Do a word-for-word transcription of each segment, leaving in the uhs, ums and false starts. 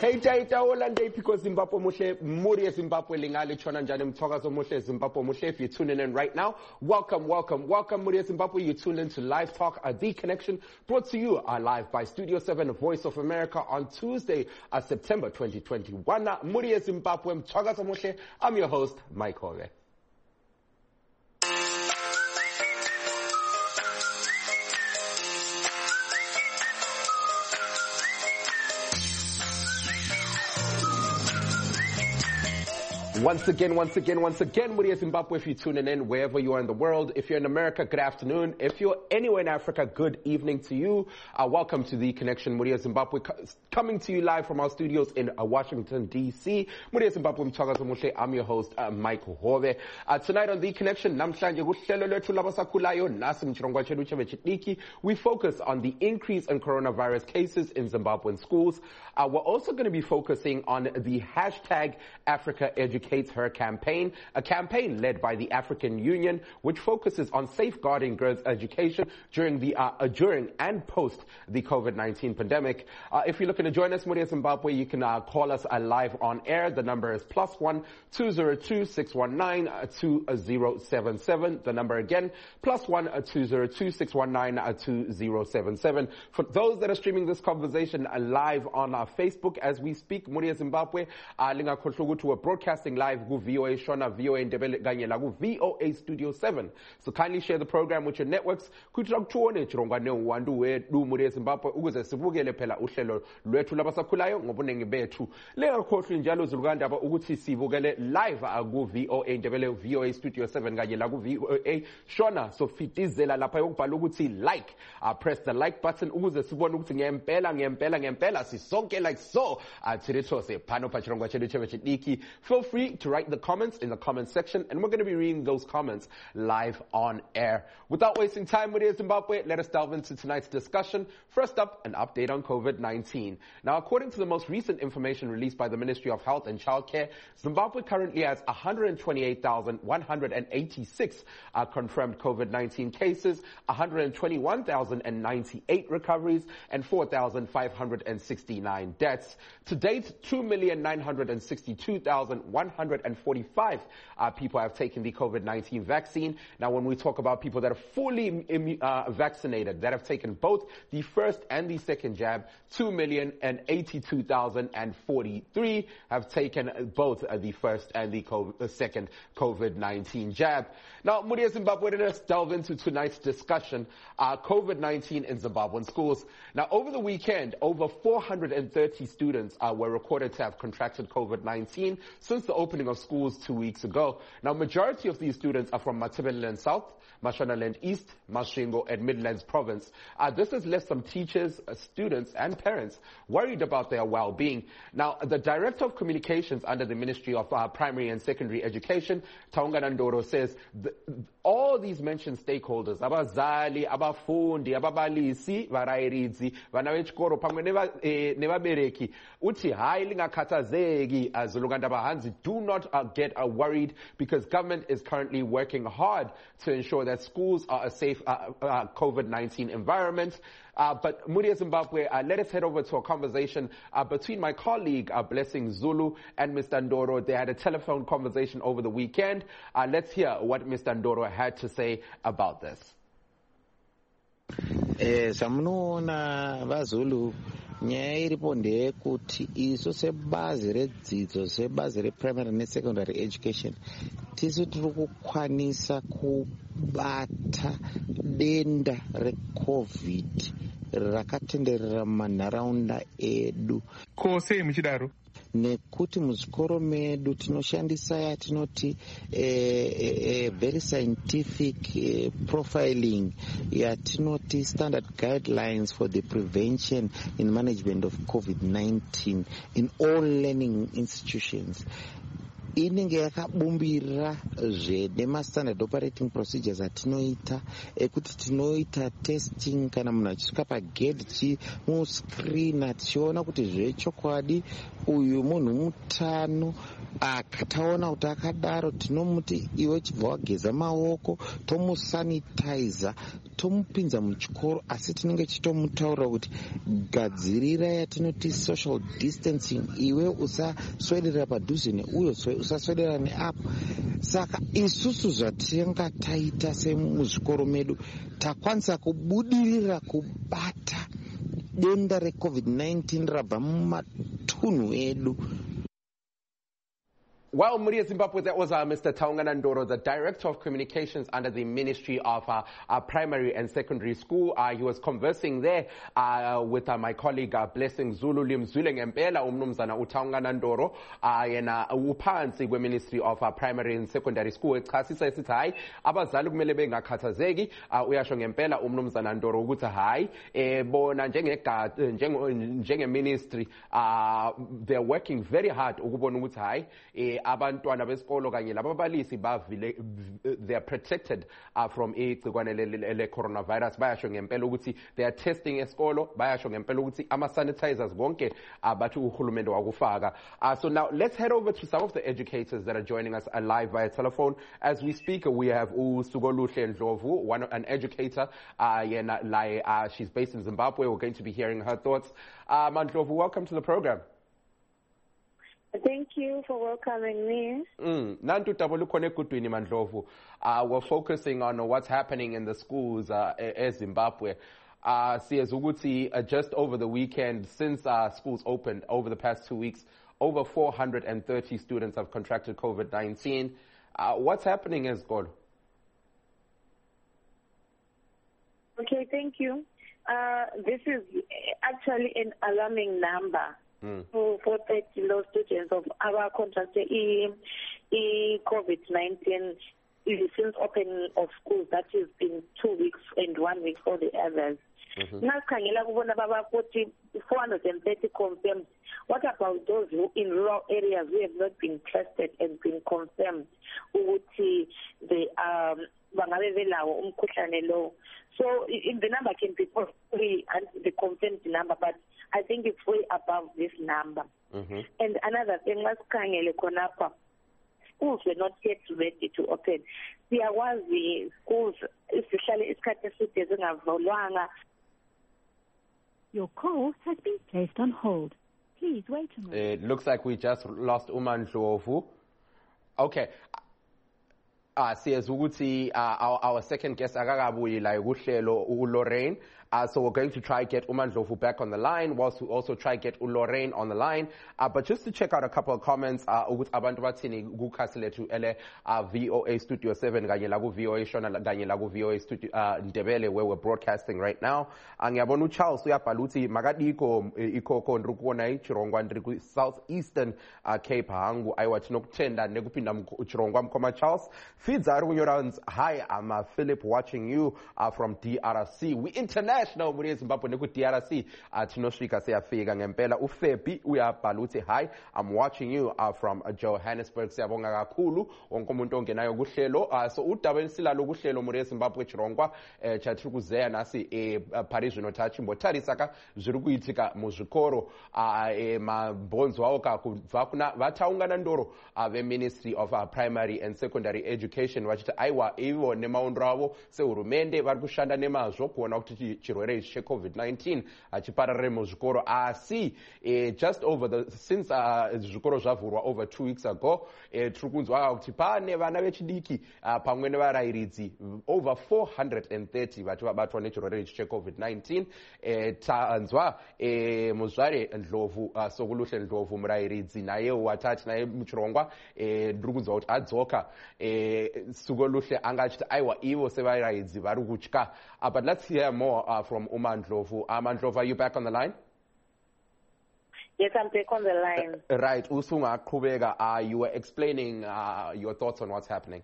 Hey Taita Olande because Zimbabwe Mushe Muri Zimbabwe Lingali Chona Njani Mtogazo Mushe Zimbabwe Mushe. If you're tuning in right now, welcome, welcome, welcome Muri Zimbabwe. You tuned in to Live Talk, a The Connection, brought to you uh, live by Studio seven, Voice of America on Tuesday, uh, September twenty twenty-one. Muri Zimbabwe Mtogazo Mushe. I'm your host, Mike Hove. Once again, once again, once again, Muri Zimbabwe, if you're tuning in wherever you are in the world. If you're in America, good afternoon. If you're anywhere in Africa, good evening to you. Uh, welcome to The Connection, Muri Zimbabwe, coming to you live from our studios in uh, Washington, D C Muri Zimbabwe, Mtogazo Mushe. I'm your host, uh, Mike Hove. Uh, tonight on The Connection, we focus on the increase in coronavirus cases in Zimbabwean schools. Uh, we're also going to be focusing on the hashtag Africa Educates Her campaign, a campaign led by the African Union, which focuses on safeguarding girls' education during the uh, during and post the COVID nineteen pandemic. Uh, if you're looking to join us, Muri Zimbabwe, you can uh, call us uh, live on air. The number is plus one two zero two six one nine two zero seven seven. The number again, plus one two zero two six one nine two zero seven seven. For those that are streaming this conversation uh, live on our Facebook as we speak, Muri Zimbabwe, uh, linga konhlugu to a broadcasting live ku V O A Shona, V O A Ndebele kanye la ku V O A Studio seven. So kindly share the program with your networks. Kuthi akuthone chirongwane uwandu wedu Muri Zimbabwe ukuze sibukele phela uhlelo lwethu labasakhulayo ngobunengi bethu. Lengakhohlwi njalo zulukandaba ukuthi sibukele live ku V O A Ndebele, V O A Studio seven kanye la ku V O A Shona. So fitizela lapha yokubhala ukuthi like. Uh, press the like button ukuze sibone ukuthi ngempela ngempela ngempela sisonke like so. Athirithose phano pa chirongwa chedu chebechidiki. Feel free to write the comments in the comment section, and we're going to be reading those comments live on air. Without wasting time with Zimbabwe, let us delve into tonight's discussion. First up, an update on COVID nineteen. Now, according to the most recent information released by the Ministry of Health and Childcare, Zimbabwe currently has one hundred twenty-eight thousand one hundred eighty-six uh, confirmed COVID nineteen cases, one hundred twenty-one thousand ninety-eight recoveries, and four thousand five hundred sixty-nine deaths. To date, two million nine hundred sixty-two thousand one hundred forty-five uh, people have taken the COVID nineteen vaccine. Now, when we talk about people that are fully uh, vaccinated, that have taken both the first and the second jab, two million eighty-two thousand forty-three have taken both uh, the first and the COVID, uh, second COVID nineteen jab. Now, Muri Zimbabwe, let's delve into tonight's discussion, uh, COVID nineteen in Zimbabwean schools. Now, over the weekend, over four hundred thirty students uh, were recorded to have contracted COVID nineteen since the opening of schools two weeks ago. Now, majority of these students are from Matabeleland South, Mashonaland East, Masvingo, and Midlands Province. Uh, this has left some teachers, uh, students, and parents worried about their well-being. Now, the Director of Communications under the Ministry of uh, Primary and Secondary Education, Taunga Ndoro, says the, all these mentioned stakeholders, abazali, abafundi, ababalisi, varairidzi, vana vechikoro, pamwe nevabereki, uti hai lingakhathazeki azulukandaba hanzi, do not uh, get uh, worried because government is currently working hard to ensure that schools are a safe uh, uh, COVID nineteen environment. Uh, but Muri Zimbabwe, uh, let us head over to a conversation uh, between my colleague, uh, Blessing Zulu, and Mister Ndoro. They had a telephone conversation over the weekend. Uh, let's hear what Mister Ndoro had to say about this. Eh, samunoona vaZulu nyaya iripo ndeyekuti isu sebazi redzidzo sebazi reprimary nesecondary education tisu tiri kukwanisa kubata denda recovid rakatenderera mumanharaunda edu. Ko sei muchidaro? Nekuti muzvikoro medu tinoshandisa yatinoti eh, eh, very scientific eh, profiling yatinoti standard guidelines for the prevention and management of COVID nineteen in all learning institutions. Inenge yakabumbira zvede ma-standard operating procedures atinoita ekuti tinoita testing kana munhu achisvika pagate chimuscreena tichiona kuti zvechokwadi uyu munhu mutano. Taona kuti akadaro tinomuti iwe chibva wageza maoko, tomusanitiza, tomupinza muchikoro, asi tinenge chitomutaurira kuti gadzirira yatinoti social distancing, iwe usaswedera padhuze neuyo, usaswedera neapo. Saka isusu zvatinga taita semuzvikoro medu takwanisa kubudirira kubata denda recovid nineteen rabva mumatunhu edu. Well, Muria Zimbabwe, that was uh, Mister Taungana Ndoro, the Director of Communications under the Ministry of uh, uh, Primary and Secondary School. Uh, he was conversing there uh, with uh, my colleague uh, Blessing Zulu Limzule Ngempela umnumzana uTaungana Ndoro uh, yena uphansi kwe-Ministry of uh, Primary and Secondary School. Echasisa esithi hayi abazali kumele bengakhathazeki. uh, uyasho ngempela umnumzana Ndoro ukuthi hayi eh, bona njenge-ministry uh, they're working very hard ukubona ukuthi hayi eh, abantwana besikolo kanye lababalisi bavile they are protected uh, from igcikwane le coronavirus. Bayasho ngempela ukuthi they are testing esikolo, bayasho ngempela ukuthi ama sanitizers konke abathi uhulumende wakufaka. Uh, so now let's head over to some of the educators that are joining us live via telephone. As we speak, we have uSugoluhle Ndlovu, one an educator uh, yena like uh, she's based in Zimbabwe. We're going to be hearing her thoughts. uh, Ndlovu, welcome to the program. Thank you for welcoming me. Mm. Mandlovu. Uh, we're focusing on what's happening in the schools uh, in Zimbabwe. Uh, uh, just over the weekend, since uh, schools opened over the past two weeks, over four hundred thirty students have contracted COVID nineteen. Uh, what's happening in school? Okay, thank you. Uh, this is actually an alarming number. Mm. For, for thirty law students of our contracted e, e COVID nineteen since opening of schools, that has been two weeks and one week for the others. Now, four hundred thirty confirmed. What about those who in rural areas who have not been tested and been confirmed? The um, so in the number can be three and the confirmed number, but I think it's way above this number. Mm-hmm. And another thing was schools were not yet ready to open. There was the schools, especially your call has been placed on hold. Please wait a moment. It looks like we just lost Ndlovu. Okay. Ah, siyazukuthi uh, our, our second guest akakabuyi la uhlelo uLorraine. Uh, so we're going to try get Ndlovu back on the line, whilst we also try get Lorraine on the line. Uh, but just to check out a couple of comments, uh, ukuthi abantu bathini kukhasi lethu ele uh, V O A Studio seven kanye la ku V O A Shona kanye la ku V O A Studio uh, Ndebele, where we're broadcasting right now. Ngiyabona uCharles uyabhala uthi makadiko ikoko ndrukubona ichirongwa ndri southeastern uh, Cape hangu ayiwathi nokuthenda nekuphinda uchirongwa mkhoma Charles. Feeds are kunyorands. Hi, I'm uh, Philip watching you uh, from D R C. We international. National muri Zimbabwe neku D R C atinosvika seyafika ngempela. Ufebi uyabhala uthi hi, I'm watching you uh, from uh, Johannesburg. Siyabonga kakhulu wonke umuntu ongenayo kuhlelo. Uh, so udaba esilalo kuhlelo muri Zimbabwe chirongwa eh, chathi kuzeya nasi e uh, Paris notachi mbotarisaka zviri kuitika muzvikoro uh, e mabhonzo awo kakubva kuna vataungana ndoro uh, ve Ministry of uh, Primary and Secondary Education vachiti aiwa ivo nemaondro avo sehurumende vari kushanda nemazvo kuona kuti chirwere che COVID nineteen achipararire muzvikoro asi eh, just over the since uh, zvikoro zvavhurwa over two weeks ago eh, tiri kunzwa kuti pane vana vechidiki uh, pamwe nevarairidzi over four hundred thirty vati vabatwa nechirwere che COVID nineteen. eh, tanzwa eh, muzvare Ndlovu uh, Sogoluhle Ndlovu murairidzi naye watati naye muchirongwa eh, ndiri kunzwa kuti adzoka eh, Sogoluhle angachiti aiwa ivo sevarairidzi vari kutya. Uh, but let's hear more uh, from Ndlovu. Um, Ndlovu, are you back on the line? Yes, I'm back on the line. Uh, right. Usunga Kubega, uh, you were explaining uh, your thoughts on what's happening.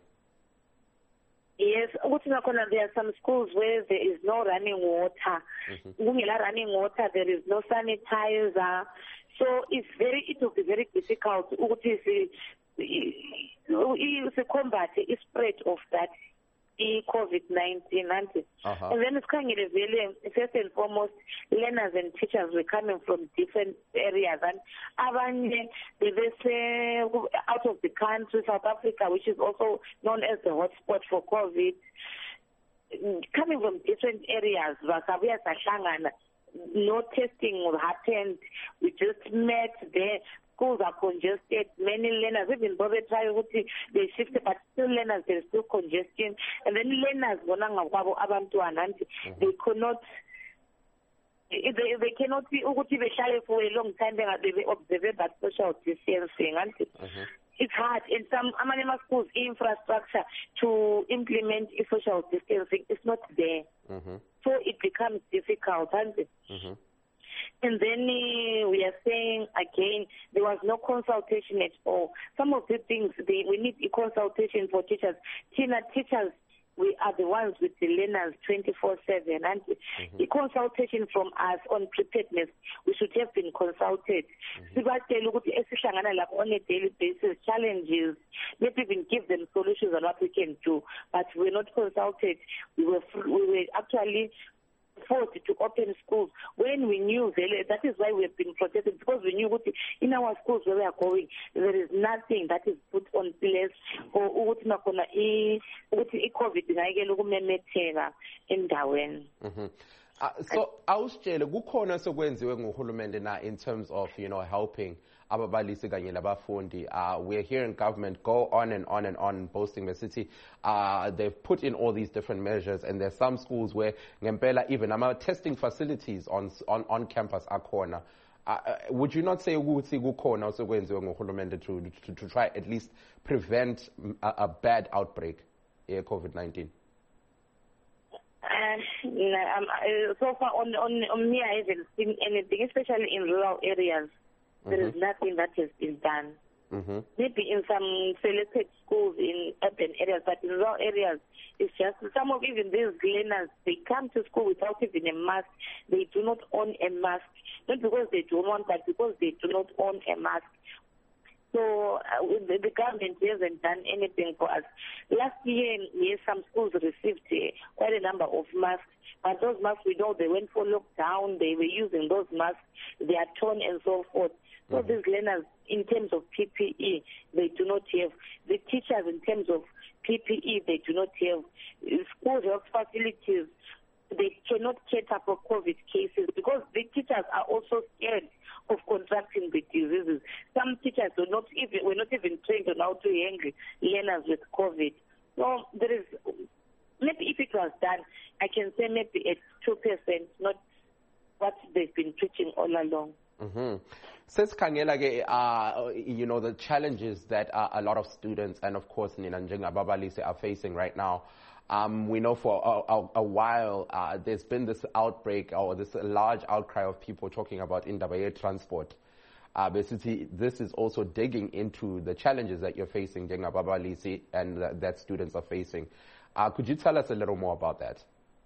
Yes, there are some schools where there is no running water. Mm-hmm. running water, there is no sanitizer. So it's very, it will be very difficult to combat the spread of that COVID nineteen, uh-huh. and then it's kind of really, first and foremost, learners and teachers were coming from different areas, and abanye they say out of the country, South Africa, which is also known as the hotspot for COVID, coming from different areas. No testing happened. We just met there. Schools are congested. Many learners, even though they try to they shift, but still learners, there's still congestion. And then learners, they could not. They, they cannot be for a long time. They observe that social distancing. Mm-hmm. It's hard in some Amanema schools. Infrastructure to implement social distancing is not there, mm-hmm. so it becomes difficult. Mm-hmm. And then uh, we are saying again, there was no consultation at all. Some of the things they, we need a consultation for teachers. Tina, teachers, we are the ones with the learners twenty-four seven, and mm-hmm. the consultation from us on preparedness, we should have been consulted. Mm-hmm. On a daily basis, challenges, maybe even give them solutions on what we can do, but we're not consulted. We were, we were actually forced to open schools when we knew that is why we have been protesting, because we knew what in our schools where we are going there is nothing that is put on place for ukuthi nakhona ukuthi iCovid ngayekela ukumemetheka endaweni. Uh, so awusitshele kukhona sekwenziwe nguhulumende na in terms of, you know, helping ababalisi kanye labafundi. Uh, we're hearing government go on and on and on boasting the city. Uh, they've put in all these different measures, and there's some schools where ngempela even ama testing facilities on on on campus akhona. Uh, would you not say ukuthi kukhona sekwenziwe nguhulumende to, to to try at least prevent a, a bad outbreak of COVID nineteen? Uh, um, uh, so far on, on, on me, I haven't seen anything, especially in rural areas. Mm-hmm. There is nothing that has been done. Mm-hmm. Maybe in some selected schools in urban areas, but in rural areas, it's just some of even these learners, they come to school without even a mask. They do not own a mask, not because they don't want, but because they do not own a mask. So uh, the, the government hasn't done anything for us. Last year, yes, some schools received uh, quite a number of masks, but those masks, we know they went for lockdown, they were using those masks, they are torn and so forth. So mm-hmm. these learners, in terms of P P E, they do not have. The teachers, in terms of P P E, they do not have. School health facilities, they cannot cater for COVID cases because the teachers are also scared of contracting the diseases. Some teachers do not even were not even trained on how to handle learners with COVID. So there is maybe if it was done, I can say maybe at two percent, not what they've been preaching all along. Mm-hmm. Says Kangela, uh, you know, the challenges that uh, a lot of students and of course Ninanjinga Babalise are facing right now. Um, we know for a, a, a while uh, there's been this outbreak or this large outcry of people talking about Indabaye transport. Uh, basically, this is also digging into the challenges that you're facing, Jenga Babalisi, and uh, that students are facing. Uh, could you tell us a little more about that?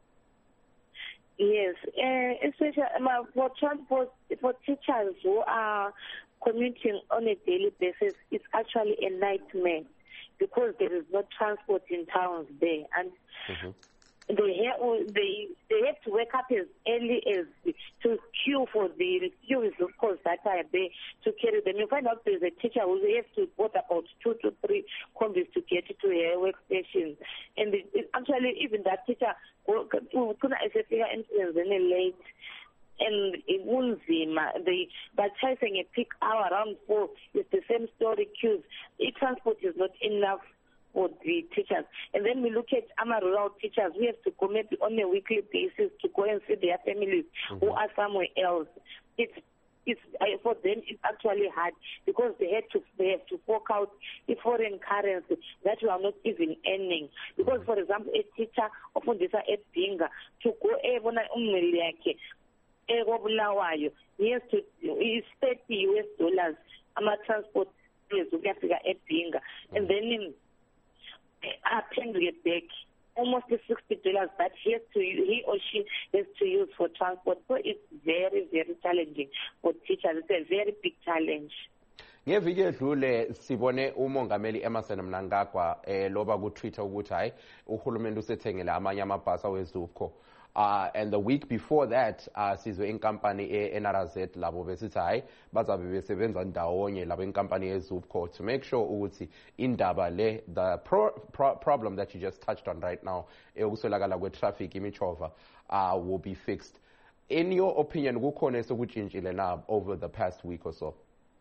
Yes, uh, especially um, for transport, for teachers who are commuting on a daily basis, it's actually a nightmare, because there is no transport in towns there, and mm-hmm. they have they they have to wake up as early as to queue for the queues, of course, that are there to carry them. You find out there's a teacher who has to board about two to three combis to get to her workstation, and it, it, actually even that teacher couldn't influence any late. And in Unzima, they by chasing a peak hour around four, it's the same story queues. The transport is not enough for the teachers. And then we look at our rural teachers. We have to go maybe on a weekly basis to go and see their families mm-hmm. who are somewhere else. It's it's uh, for them it's actually hard because they had to they have to fork out the foreign currency that we are not even earning. Because for example, a teacher often this at Binga to go even ummeleke. He has to it's thirty U S dollars. I'm a transport place to get at Binga, and then I can get back almost sixty dollars that he has to he or she has to use for transport. So it's very very challenging for teachers. It's a very big challenge. ngeviki edlule sibone umongameli Emmerson Mnangagwa eh loba ku Twitter ukuthi hayi uhulumende usethengele amanye amabhasi weZUPCO. Uh, and the week before that, uh, sizwe inkampani e-N R Z labo besithi hayi bazabe besebenza ndawonye labo inkampani ye-ZUPCO to make sure ukuthi indaba le the pro, pro, problem that you just touched on right now eyokuswelakala kwe-traffic imichova uh, will be fixed. In your opinion, kukhona esokutshintshile na over the past week or so?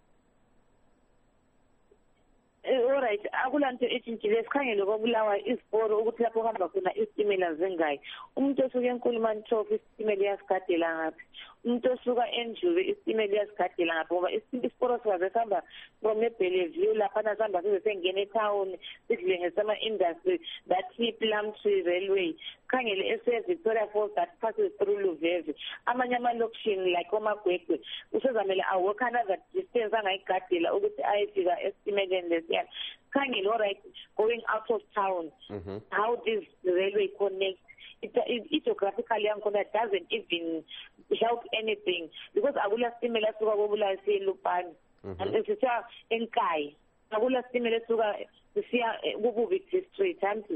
Alright, akulanto etshintshile sikhangele kwabulawa isiporo ukuthi lapho hamba khona isitimela zingayi. Umuntu osuka eNkulumane isitimela yasigadela ngaphi? Umuntu osuka eNjuve isitimela yasigadela ngaphi? Ngoba isiporo sizabe sihamba from eBellevue lapha sihamba size sengena etown sidle ngesama industry that Plumtree Railway. Khangele ese Victoria Falls that passes through Luveve. Amanye amalokishini like oMagwegwe usezamele awalk another distance angayigadela ukuthi ayefika esitimeleni lesiyana. Khangele alright going out of town. Mm-hmm. How this railway connects. It, it, it geographically doesn't even help anything because akula stimela suka kobula siyelupani and sisiya enkai akula stimela suka sisiya kububi district anti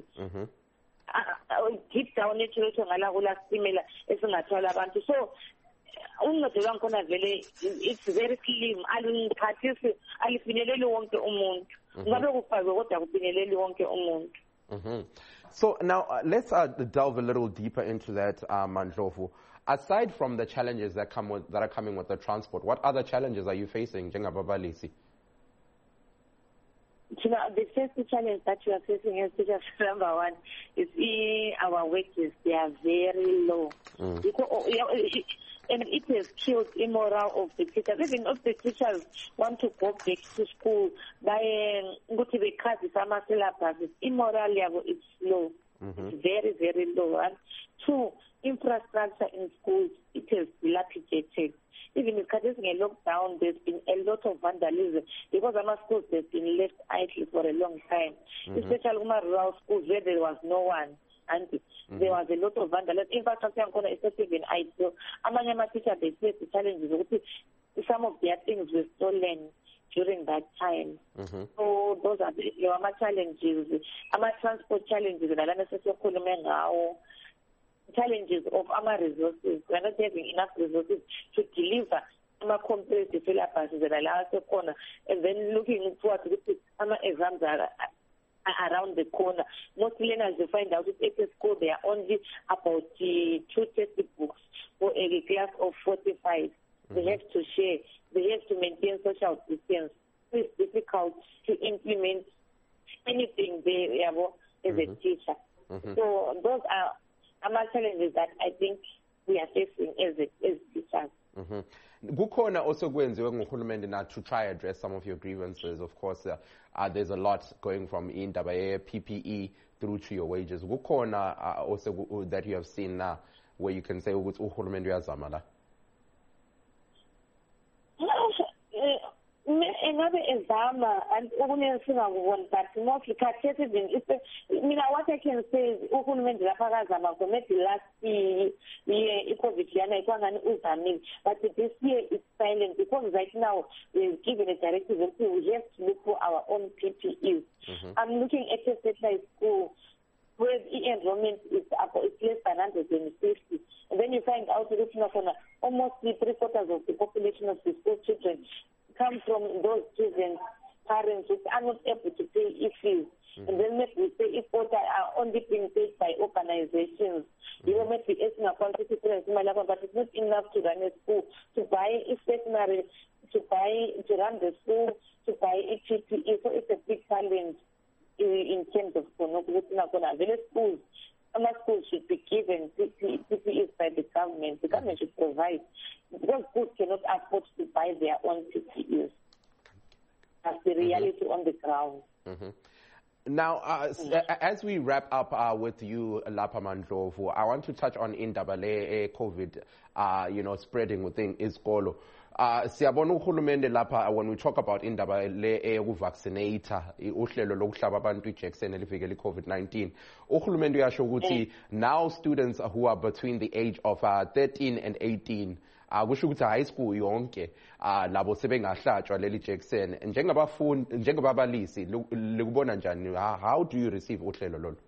deep down ethotho ngala kula stimela esingathwala abantu so uncedo lwakhona vele it's very slim alungiphathisi alifinyeleli wonke umuntu ngabe kufakwe kodwa kufinyeleli wonke umuntu. Mm-hmm. So now uh, let's uh, delve a little deeper into that, uh, Mandlovu. Aside from the challenges that come with, that are coming with the transport, what other challenges are you facing, Jengababalisi? You know, the first challenge that you are facing is just number one is our wages. They are very low. Mm. Because, and it has killed the morale of the teachers. Even if the teachers want to go back to school, by go to the class, some syllabus, immoral level is low. Mm-hmm. It's very, very low. And two, infrastructure in schools, it is dilapidated. Even if there's a lockdown, there's been a lot of vandalism because our schools have been left idle for a long time. Mm-hmm. Especially in rural schools where there was no one. And mm-hmm. there was a lot of vandalism. Infrastructure is not even idle. Among my teachers, they face the challenges. Some of their things were stolen during that time. Mm-hmm. So those are the my challenges. Our transport challenges and challenges of our resources. We are not having enough resources to deliver our comparative syllabuses that allow us to corner. And then looking forward to our exams are around the corner. Most learners will find out that at school there are only about uh, two textbooks for a class of forty-five. Mm-hmm. They have to share. They have to maintain social distance. It's difficult to implement anything there as mm-hmm. a teacher. Mm-hmm. So those are our challenges that I think we are facing as, a, as teachers. Mm-hmm. Kukhona also kwenziwe nguhulumende na to try address some of your grievances. Of course, uh, uh, there's a lot going from indaba ye P P E through to your wages. Kukhona uh, also that you have seen now where you can say ukuthi uhulumende uyazama la. Another example, and but mostly criticism. I mean, what I can say is, uhulumende lapha maybe last year, COVID yana ikwangani uzamile, but this year it's silent because right now we're given a directive that we have to look for our own P P Es. Mm-hmm. I'm looking at a satellite school where the enrollment is about it's less than one hundred fifty, and then you find out that almost three quarters of the population of the school children come from those children's parents who are not able to pay fees. Mm-hmm. And then maybe we say if quota are only being paid by organizations. Mm-hmm. You might be asking a quantity but it's not enough to run a school, to buy a stationery, to buy, to run the school, to buy a P P E. So it's a big challenge in terms of village schools. Our schools should be given P P Es by the government. The government should provide. Because schools cannot afford to buy their own P P Es. That's the reality mm-hmm. on the ground. Mm-hmm. Now, uh, mm-hmm. as we wrap up uh, with you, Lapha Mandlovu, I want to touch on indaba le COVID, uh, you know, spreading within isikolo. Uh, siyabona uhulumende lapha when we talk about indaba le eyokuvaccinate uhlelo lokuhlaba abantu ijekiseni elivikela i-COVID nineteen. Uhulumende uyasho ukuthi now students who are between the age of uh, thirteen and eighteen akusho ukuthi high school yonke uh, labo sebengahlatshwa leli jekiseni. Njengabafundi njengababalisi likubona njani, how do you receive uhlelo lolu?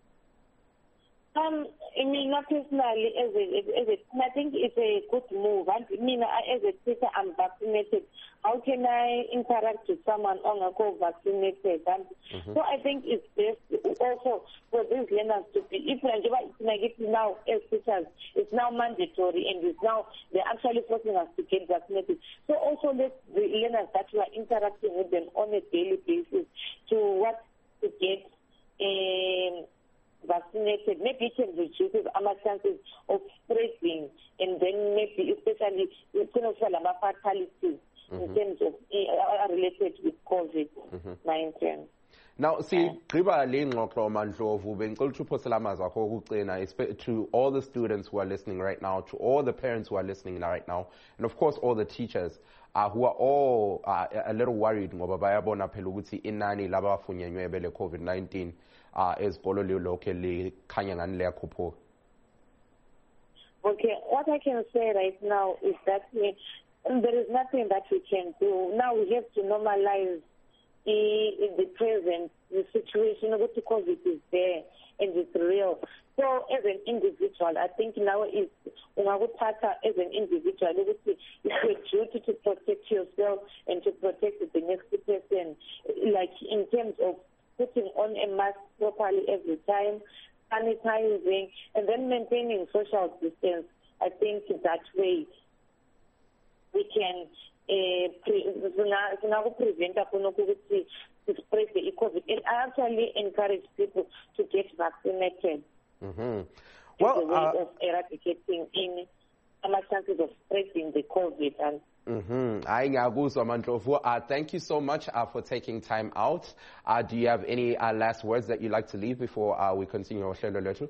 Um, I mean, not personally, as a, as a, I think it's a good move. And I mean, as a teacher, I'm vaccinated. How can I interact with someone on a co-vaccinated? And mm-hmm. so I think it's best also for these learners to be, if it's now as teachers, it's now mandatory and it's now, they're actually forcing us to get vaccinated. So also let the learners that we are interacting with them on a daily basis to what to get um, vaccinated, maybe it can reduce our chances of spreading, and then maybe especially it's going to fall about fatalities in terms of uh, related with COVID nineteen. Mm-hmm. Now, see, Griba Lingoklo Mandlovu, to all the students who are listening right now, to all the parents who are listening right now, and of course all the teachers uh, who are all uh, a little worried ngoba bayabona phela ukuthi inani labafunyenwe bele COVID nineteen uh, ezikolo locally khanya ngani liyakhuphuka. Okay, what I can say right now is that we, there is nothing that we can do. Now we have to normalize in the present, the situation of the COVID is there and it's real. So as an individual, I think now is as an individual, it's your duty to protect yourself and to protect the next person, like in terms of putting on a mask properly every time, sanitizing, and then maintaining social distance. I think that way we can Uh, prevent to spread the COVID. And I actually encourage people to get vaccinated. Mm-hmm. Well, as a way uh, of eradicating in some chances of spreading the COVID. And mm-hmm. uh, thank you so much uh, for taking time out. Uh, do you have any uh, last words that you'd like to leave before uh, we continue our show?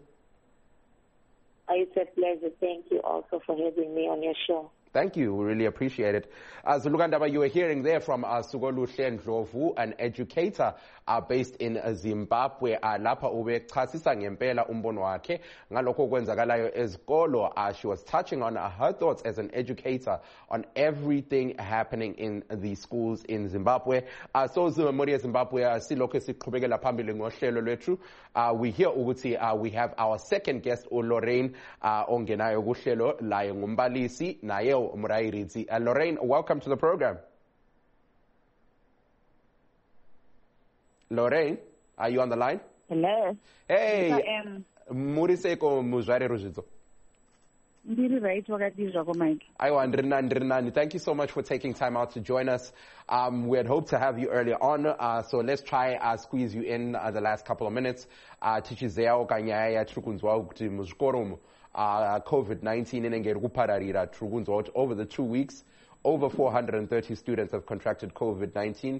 It's a pleasure. Thank you also for having me on your show. Thank you. We really appreciate it. Uh, Zulugandaba, you were hearing there from uh, Sugoluhle Ndlovu, an educator uh, based in uh, Zimbabwe. Uh, lapha ubechasisa ngempela umbono wakhe ngalokho kwenzakalayo ezikolo. Uh, she was touching on uh, her thoughts as an educator on everything happening in the schools in Zimbabwe. Uh, so Zimbabwe, Zimbabwe, uh, silokho siqhubekela phambili ngohlelo lwethu. Uh, we hear ukuthi uh, we have our second guest, Lorraine uh, ongenayo kuhlelo laye ngumbalisi naye Murairidzi. Uh, Lorraine, welcome to the program. Lorraine, are you on the line? Hello. Hey. Yes, I am. Muriseko muzvare ruzidzo. Thank you so much for taking time out to join us. Um, we had hoped to have you earlier on, uh, so let's try uh, squeeze you in uh, the last couple of minutes. Uh, Tichizeo kanyaya trukunzwa kuti muzvikoro Uh, COVID nineteen over the two weeks, over four hundred thirty students have contracted COVID nineteen.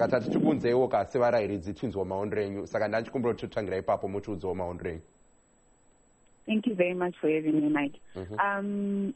Thank you very much for having me, Mike. Mm-hmm. Um,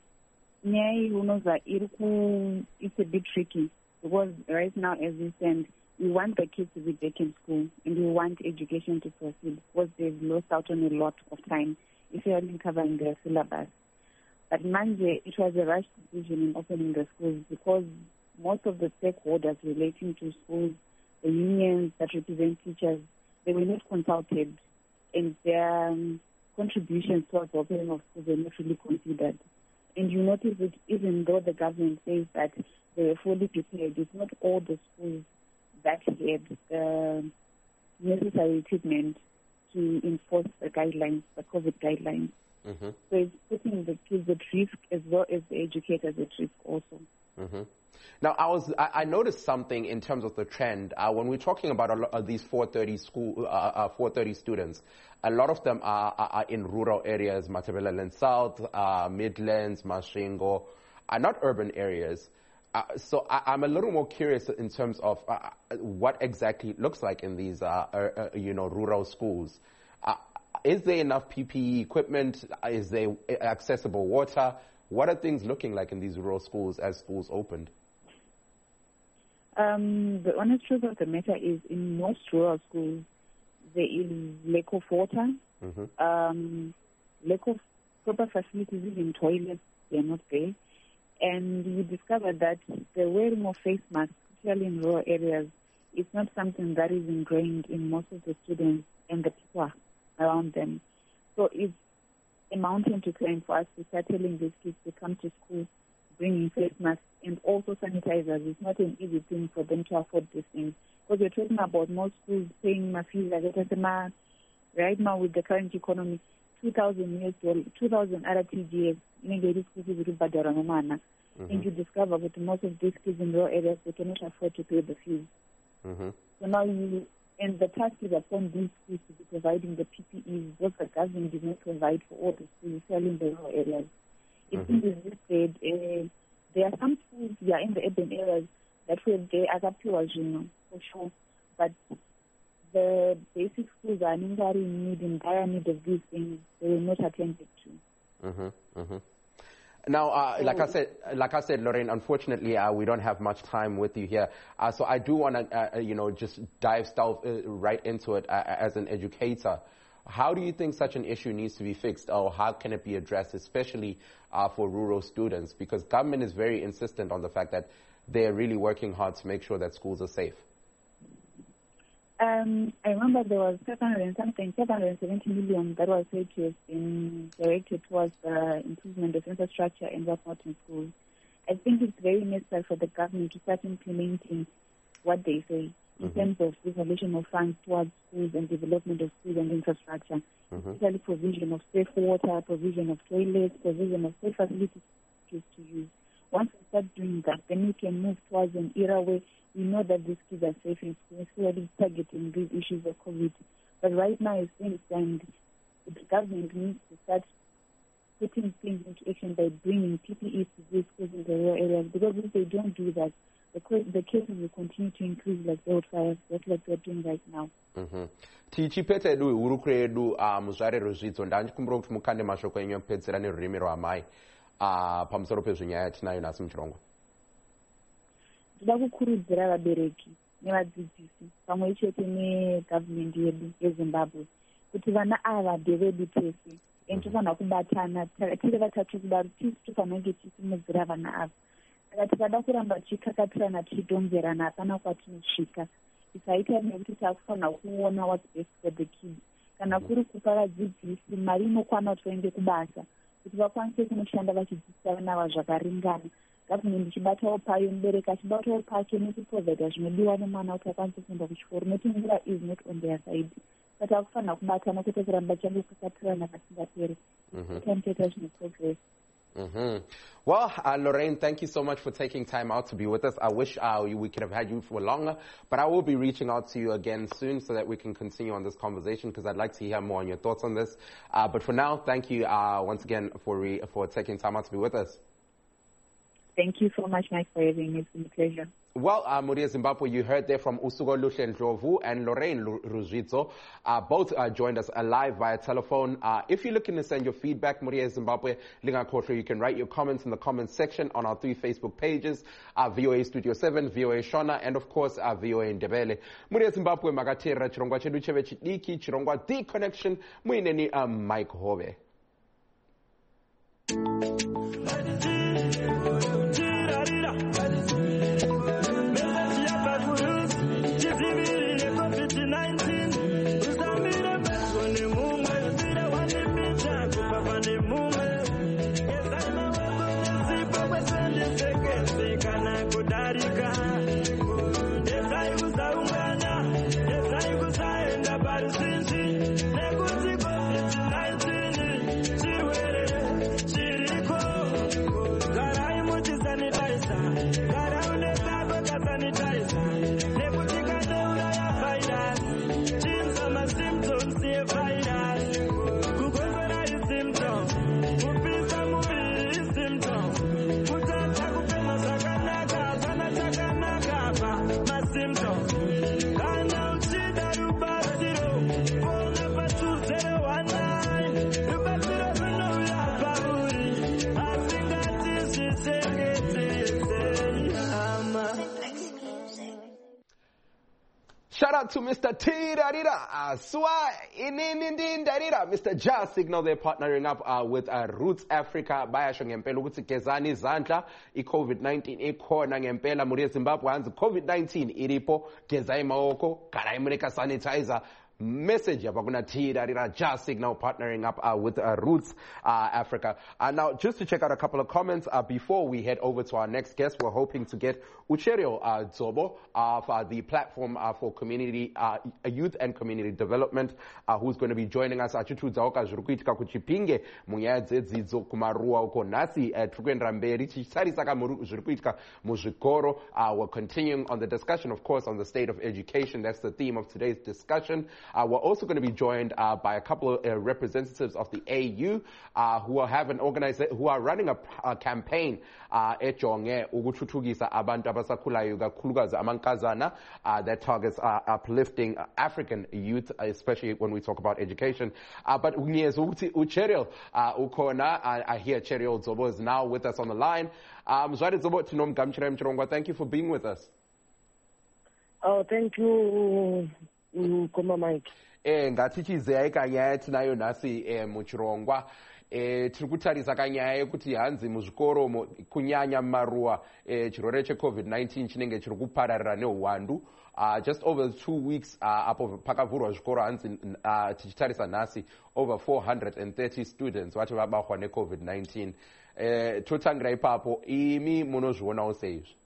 it's a bit tricky because right now, as we stand, we want the kids to be back in school and we want education to proceed because they've lost out on a lot of time if you hadn't covering the syllabus. But Manje, it was a rushed decision in opening the schools because most of the stakeholders relating to schools, the unions that represent teachers, they were not consulted and their um, contributions towards the opening of schools were not really considered. And you notice that even though the government says that they were fully prepared, it's not all the schools that had the necessary equipment to enforce the guidelines, the COVID guidelines. Mm-hmm. So it's putting the kids at risk as well as the educators at risk also. Mm-hmm. Now, I was I, I noticed something in terms of the trend. Uh, when we're talking about a lot of these four thirty school, uh, uh, four thirty students, a lot of them are, are, are in rural areas, Matabeleland South, uh, Midlands, Masvingo, are not urban areas. Uh, so I, I'm a little more curious in terms of uh, what exactly it looks like in these, uh, uh, you know, rural schools. Uh, is there enough P P E equipment? Is there accessible water? What are things looking like in these rural schools as schools opened? Um, the honest truth of the matter is in most rural schools, there is lack of water, mm-hmm. um, lack of proper facilities, even toilets, they're not there. And you discover that the wearing of face masks, especially in rural areas, is not something that is ingrained in most of the students and the people around them. So it's a mountain to climb for us to start telling these kids to come to school, bringing face masks and also sanitizers. It's not an easy thing for them to afford these things. Because we're talking about most schools paying my fees right now with the current economy, two thousand U S dollars, two thousand other T G S, mm-hmm. And you discover that most of these kids in rural areas, they cannot afford to pay the fees. Mm-hmm. So now you, and the task is upon these schools to be providing the P P Es, what the government did not provide for all the schools, especially in the rural areas. It mm-hmm. is listed, uh, there are some schools yeah, in the urban areas that will they are pure, you know, for sure. But the basic schools are in very need, in dire need of these things. They will not attend it to. Mm-hmm. Mm-hmm. Now, uh, like I said, like I said, Lorraine, unfortunately, uh, we don't have much time with you here. Uh, so I do want to, uh, you know, just dive stealth, uh, right into it uh, as an educator. How do you think such an issue needs to be fixed, or how can it be addressed, especially uh, for rural students? Because government is very insistent on the fact that they are really working hard to make sure that schools are safe. Um, I remember there was seven hundred and something, seven hundred seventy million that was said to have been directed towards the improvement of infrastructure and whatnot in schools. I think it's very necessary for the government to start implementing what they say in mm-hmm. terms of resolution of funds towards schools and development of schools and infrastructure, mm-hmm. especially provision of safe water, provision of toilets, provision of safe facilities to use. Once we start doing that, then we can move towards an era where we know that these kids are safe in school, especially targeting these issues of COVID. But right now, it seems and the government needs to start putting things into action by bringing P P Es to these schools in the rural areas. Because if they don't do that, the, the cases will continue to increase like wildfires, just like they're doing right now. tichipedza edu hurukuro yedu muzvare rozvidzo ndanikumbira kuti mukande mashoko enyu epedzera nerurimi rwamai pamusoro pezvenyaya yatinayo nhasi muchirongwa. Toda kukurudzira vabereki nevadzidzisi pamwe chete negavhmendi yedu yeZimbabwe kuti vana ava ndevedu tese ende tofanira kubatana tiri vatatu kudaro tisi tofanira kunge tichimudzira vana ava. Saka tikada kuramba tichikakatirana tichidonzerana hapana kwatinosvika. Tisaita nekuti takufanira kuona what's best for the kids. Kana kuri kupa vadzidzisi mari inokwana kuti vaende kubasa kuti vakwanise kunoshanda vachidzidzisa vana ava zvakaringana. Government ichibatawo payo, mubereki achibatawo pake nekuprovida zvinodiwa nemwana kuti akwanise kuenda kuchikoro nekuti nguva is not on their side. Saka akufanira kubatana kwete kuramba changu kakatirana kasingaperi. Tichaita zvine progress. Mm-hmm. Well, uh, Lorraine, thank you so much for taking time out to be with us. I wish uh, we could have had you for longer, but I will be reaching out to you again soon so that we can continue on this conversation because I'd like to hear more on your thoughts on this. Uh, but for now, thank you uh, once again for re for taking time out to be with us. Thank you so much, Mike, for having me. It's been a pleasure. Well, uh, Muria Zimbabwe, you heard there from Usugo Luhle-Ndlovu and Lorraine Rozvidzo. Uh, both uh, joined us live via telephone. Uh, if you're looking to send your feedback, Muria Zimbabwe, you can write your comments in the comments section on our three Facebook pages, uh, V O A Studio seven, V O A Shona, and of course, uh, V O A Ndebele. Muria Zimbabwe, Magatera, Chirongwa Chedu Cheve Chidiki, Chirongwa The Connection, Muineni, um, Mike Hove. Shout out out to Mister Tirarira, uh, Swa Inindarira, Mister Ja Signal. They're partnering up uh, with uh, Roots Africa. Bayasho ngempela ukuthi gezani izandla i-COVID nineteen ikhona ngempela muri Zimbabwe hanzi COVID nineteen iripo gezai maoko gara imuneka sanitizer. Message abakuna Tirarira Ja Signal partnering up uh, with uh, Roots uh, Africa. Uh, now, just to check out a couple of comments uh, before we head over to our next guest, we're hoping to get Ucherio uh, Dzobo of uh, the platform uh, for community uh, youth and community development, uh, who's going to be joining us. Achitudzaoka zvirikuitika kuchipinge munyaya dzedzidzo kumaruwa uko nasi tikuendera mberi tichitarisa zvirikuitika muzvikoro. We're continuing on the discussion, of course, on the state of education. That's the theme of today's discussion. Uh, we're also going to be joined uh, by a couple of uh, representatives of the A U uh, who are have an organiza- who are running a, a campaign ejonge ukuthuthukisa abantu abasakhulayo kakhulukazi amankazana that targets uh, uplifting African youth, especially when we talk about education. Uh, but ngiyeza ukuthi uCheryl ukhona. I hear Cheryl Dzobo is now with us on the line. Mzwari Dzobo tinomgamchira mchirongwa. Thank you for being with us. Oh, thank you. Koma Mike. Eh ngathi chizeya ikanyaya tinayo nasi eh muchirongwa eh tiri kutarisa kanyaya yekuti hanzi muzvikoro kunyanya maruwa eh chirwere cheCovid nineteen chinenge chiri kupararira neuwandu. Uh, just over two weeks uh, apo pakavhurwa zvikoro hanzi uh, tichitarisa nasi over four hundred thirty students vati vabatwa neCovid nineteen. Eh totangira ipapo imi munozvionawo seizvi?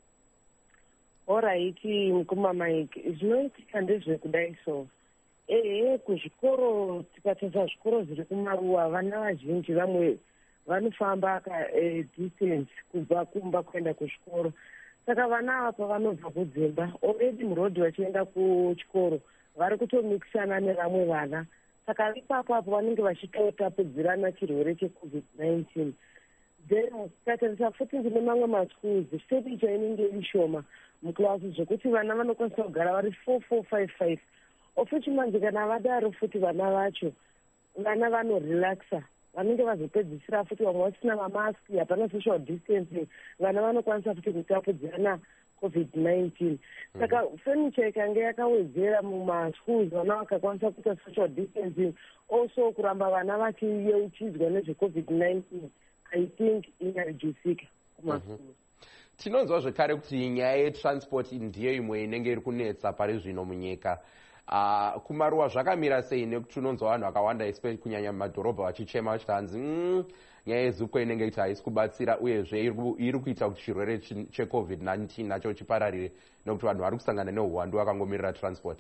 Alright, Mkuma Mike, zvinoitika ndezvekudai so. Ehe, kuzvikoro tikatasa zvikoro zviri kumaruwa vana vazhinji vamwe vanofamba ka eh, distance kubva kumba kuenda kuzvikoro. Saka vana apa vanobva kudzimba already murodhi vachienda kuchikoro vari kutomikisana nevamwe vana. Saka ipapo apo vanenge vachitotapudzirana chirwere cheCovid nineteen. Then tikatarisa futi ndine mamwe maschools furniture inenge iri shoma muklasi zvekuti vana vanokwanisa kugara vari four four five five. Ofuti manje kana vadaro futi vana vacho vana vanorelaxa vanenge vazopedzisira futi vamwe vasina mamaski hapana social distancing vana vanokwanisa futi kutapudzirana COVID nineteen. Saka furniture ikange yakawedzera mumaschools vana vakakwanisa kuita social distancing also kuramba vana vachiyeuchidzwa nezveCovid nineteen. I think ingareducika kumaschools. Tinonzwa zvekare kuti nyaya yetransport ndiyo imwe inenge iri kunetsa pari zvino munyika. Uh, kumaruwa zvakamira sei nekuti tinonzwa vanhu vakawanda especially kunyanya mumadhorobha vachichema vachiti hanzi mm, nyaya yezuko inenge iti haisi kubatsira uyezve iri kuita kuti chirwere cheCovid nineteen nacho chipararire nekuti vanhu vari kusangana neuwandu vakangomirira transport.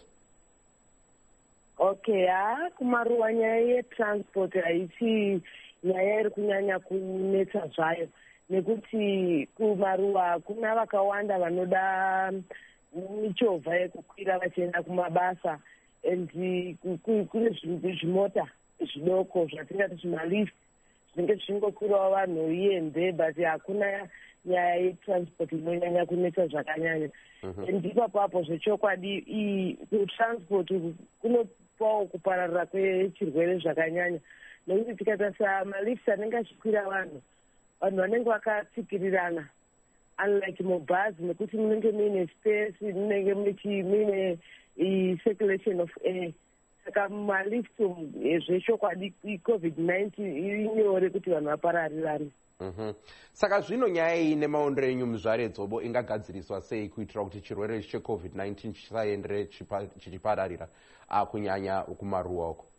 Okay, ha kumaruwa nyaya yetransport haisi nyaya iri kunyanya kunetsa zvayo nekuti kumaruwa kuna vakawanda vanoda michovha yekukwira vachienda kumabasa and kune zvimota zvidoko zvatingati zvimalift zvinenge zvichingokwirawo vanhu iyende but hakuna nyaya yetransport inonyanya kunetsa zvakanyanya. And ipapapo zvechokwadi kutransport kunopawo kupararira kwechirwere zvakanyanya nekuti tikatarisa malifts anenge achikwira vanhu vanhu vanenge vakatsikirirana unlike mubhazi nekuti munenge muine space munenge muine circulation of air. Saka malifts zvechokwadi iCovid nineteen inyore kuti vanhu vapararirane. Saka zvino nyaya iyi nemaondero enyu Mzwari Dzobo ingagadziriswa sei kuitira kuti chirwere cheCovid nineteen chisaendere chichipararira kunyanya kumaruwa uko?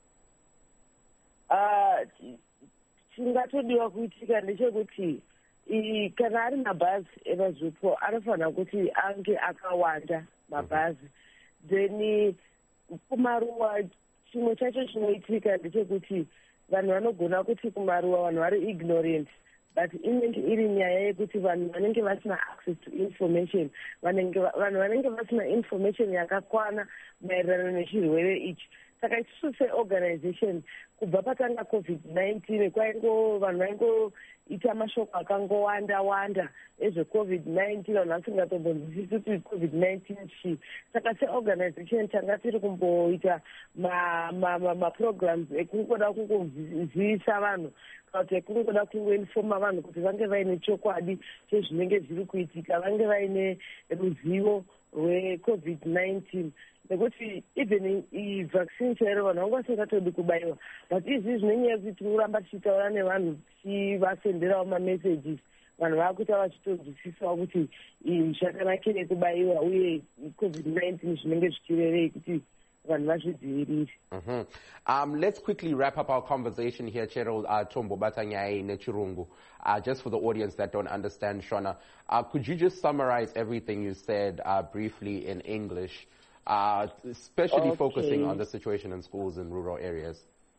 Chingatodiwa kuitika ndechekuti kana ari mabhazi evazvipo anofanira kuti ange akawanda mabhazi. Then kumaruwa chimwe chacho chinoitika ndechekuti vanhu vanogona kuti kumaruwa vanhu vari ignorant but inenge iri nyaya yekuti vanhu vanenge vasina access to information vanhu vanenge vasina information yakakwana maererano nechirwere ichi. Saka isusu seorganization kubva patanga COVID nineteen kwaingo vanhu vaingoita mashoko akangowanda wanda ezveCovid nineteen vanhu vasingatombonzwisisi kuti COVID nineteen chii. Saka seorganization tanga tiri kumboita maprograms ekungoda kungozivisa vanhu kana kuti ekungoda kungoinfoma vanhu kuti vange vaine chokwadi chezvinenge zviri kuitika vange vaine ruzivo hwe-COVID nineteen nekuti even i-vaccine chaiyo vanhu vangasingatodi kubaiwa, but izvi zvinenyaya yekuti tiri kuramba tichitaura nevanhu tichivasenderawo mamessages, vanhu vakuita vachitonzwisisawo kuti zvakanakire kubaiwa uye COVID nineteen zvinenge zvichirevei kuti vanhu vazvidzivirire. Um, let's quickly wrap up our conversation here, Cheryl uh, Tombo Batanyai Nechirungu. Uh, just for the audience that don't understand Shona, uh, could you just summarize everything you said uh, briefly in English, uh, especially okay. focusing on the situation in schools in rural areas?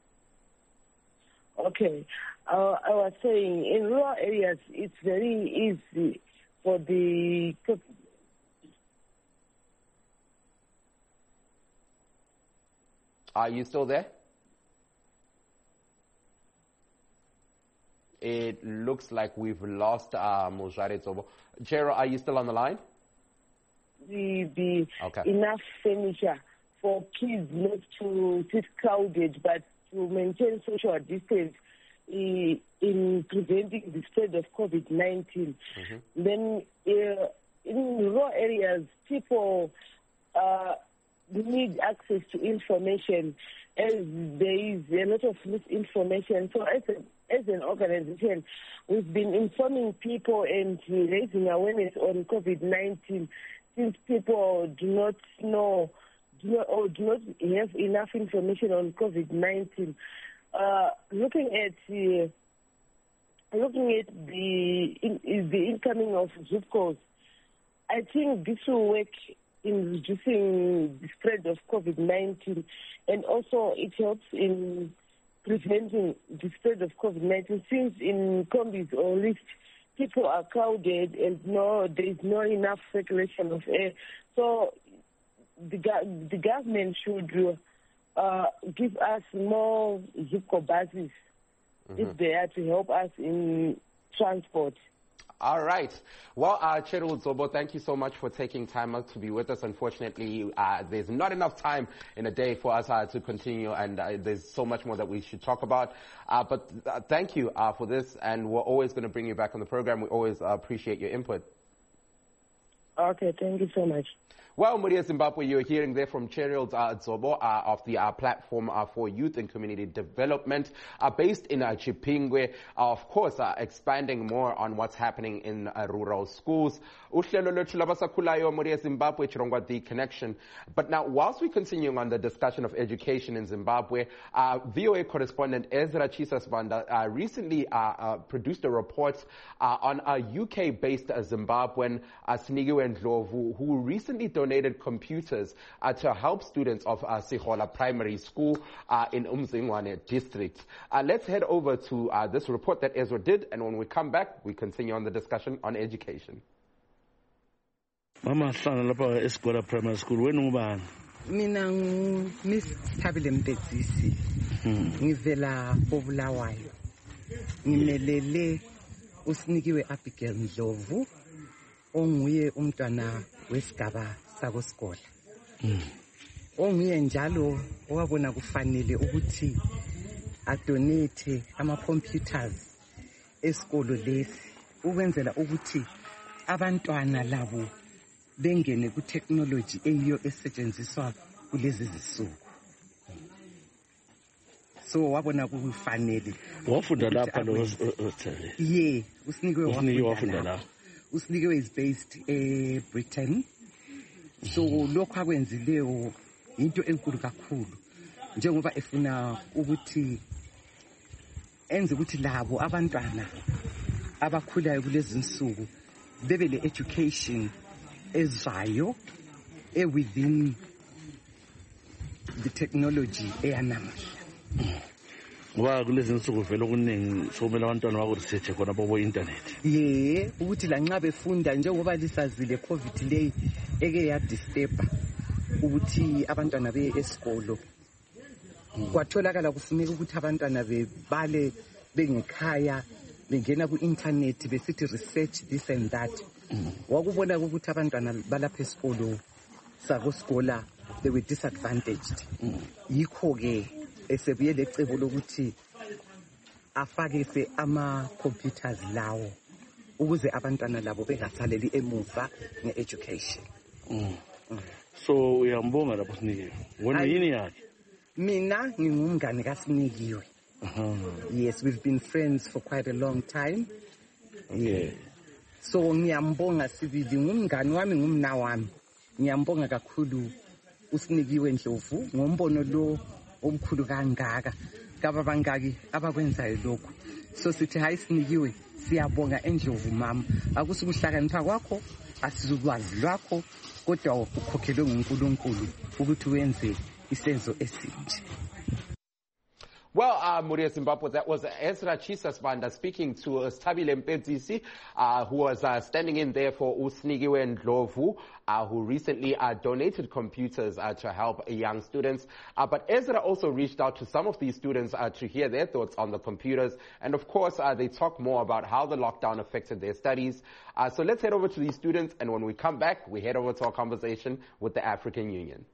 Okay. Uh, I was saying in rural areas, it's very easy for the... Are you still there? It looks like we've lost uh, Mojare Zobo. Jero, are you still on the line? The, the okay. enough furniture for kids not to sit crowded, but to maintain social distance uh, in preventing the spread of COVID nineteen. Mm-hmm. Then uh, in rural areas, people uh, need access to information, as there is a lot of misinformation. So as a As an organization, we've been informing people and raising awareness on COVID nineteen since people do not know do not, or do not have enough information on COVID nineteen. Uh, looking at uh, looking at the in, the incoming of Zupcos, I think this will work in reducing the spread of COVID nineteen, and also it helps in preventing the spread of COVID nineteen, since in combis or lifts, people are crowded and no, there is not enough circulation of air. So the, the government should uh, give us more Zupco buses mm-hmm. if they are to help us in transport. All right. Well, uh, Cheryl Zobo, thank you so much for taking time out to be with us. Unfortunately, uh, there's not enough time in a day for us uh, to continue, and uh, there's so much more that we should talk about. Uh, but uh, thank you uh, for this, and we're always going to bring you back on the program. We always uh, appreciate your input. Okay, thank you so much. Well, Muria Zimbabwe, you're hearing there from Cheryl uh, Zobo uh, of the uh, Platform uh, for Youth and Community Development, uh, based in uh, Chipingwe, uh, of course, uh, expanding more on what's happening in uh, rural schools. Muria Zimbabwe, Chirongwa, The Connection. But now, whilst we continue on the discussion of education in Zimbabwe, uh, V O A correspondent Ezra Chisasbanda uh, recently uh, uh, produced a report uh, on a U K-based uh, Zimbabwean, uh, Sinigiwe Ndlovu, who recently donated computers uh, to help students of uh, Sihola Primary School uh, in Umzingwane district. Uh, let's head over to uh, this report that Ezra did, and when we come back, we continue on the discussion on education. Mama hlala lapha eSihola Primary School, wena ngubani? Mina Miss Thabile Mtetsisi. Ngivela koBulawayo. Ngimelele uSinikiwe Abigail Ndlovu onguye umntwana wesigaba sakoSikola. Onguye njalo owabona kufanele ukuthi adonate ama computers esikolo lesi ukwenzela ukuthi abantwana labo bengene ku technology eyiyo esetshenziswa kulezi zisuku. So wabona kufanele wafunda lapha lo yeah uSinikiwe wafunda lapha. uSinikiwe is based in Britain. So lokho akwenzileyo into enkulu kakhulu njengoba efuna ukuthi enze ukuthi labo abantwana abakhulayo kulezi insuku bebe le education ezayo e within the technology eyanamhla. Ngoba kulezi insuku vele okuningi sokumele abantwana bako research khona bobo internet. Yeah, ukuthi la nxa befunda njengoba lisazile COVID leyi eke ya disturb ukuthi abantwana be esikolo. Kwatholakala kufuneka ukuthi abantwana bebale bengekhaya bengena ku internet besithi research this and that. Wakubona ukuthi abantwana balapha esikolo sakoSikola they were disadvantaged. Yikho ke esebuye lecebo lokuthi afake ama computers lawo ukuze abantwana labo bengasaleli emuva ngeeducation. Mm. So uyambonga lapho Sinikiwe. Wena yini yakhe? Mina ngingumngane kaSinikiwe. Uh-huh. Yes, we've been friends for quite a long time. Yeah. So ngiyambonga sibili ngumngane wami ngumna wami. Ngiyambonga kakhulu uSinikiwe Ndlovu ngombono lo omkhulu kangaka. Kaba bangaki abakwenzayo lokho. So sithi hayi Sinikiwe siyabonga eNdlovu mama. Akusukuhlakanipha kwakho asizukwazi lwakho kodwa ukhokhelwe nguNkulunkulu ukuthi wenze isenzo esinje. Well, uh, Muria Zimbabwe, that was Ezra Chisasbanda speaking to uh, Stabile Mpenzisi, uh, who was uh, standing in there for uSinikiwe Ndlovu, uh, who recently uh, donated computers uh, to help young students. Uh, but Ezra also reached out to some of these students uh, to hear their thoughts on the computers. And of course, uh, they talk more about how the lockdown affected their studies. Uh, so let's head over to these students. And when we come back, we head over to our conversation with the African Union.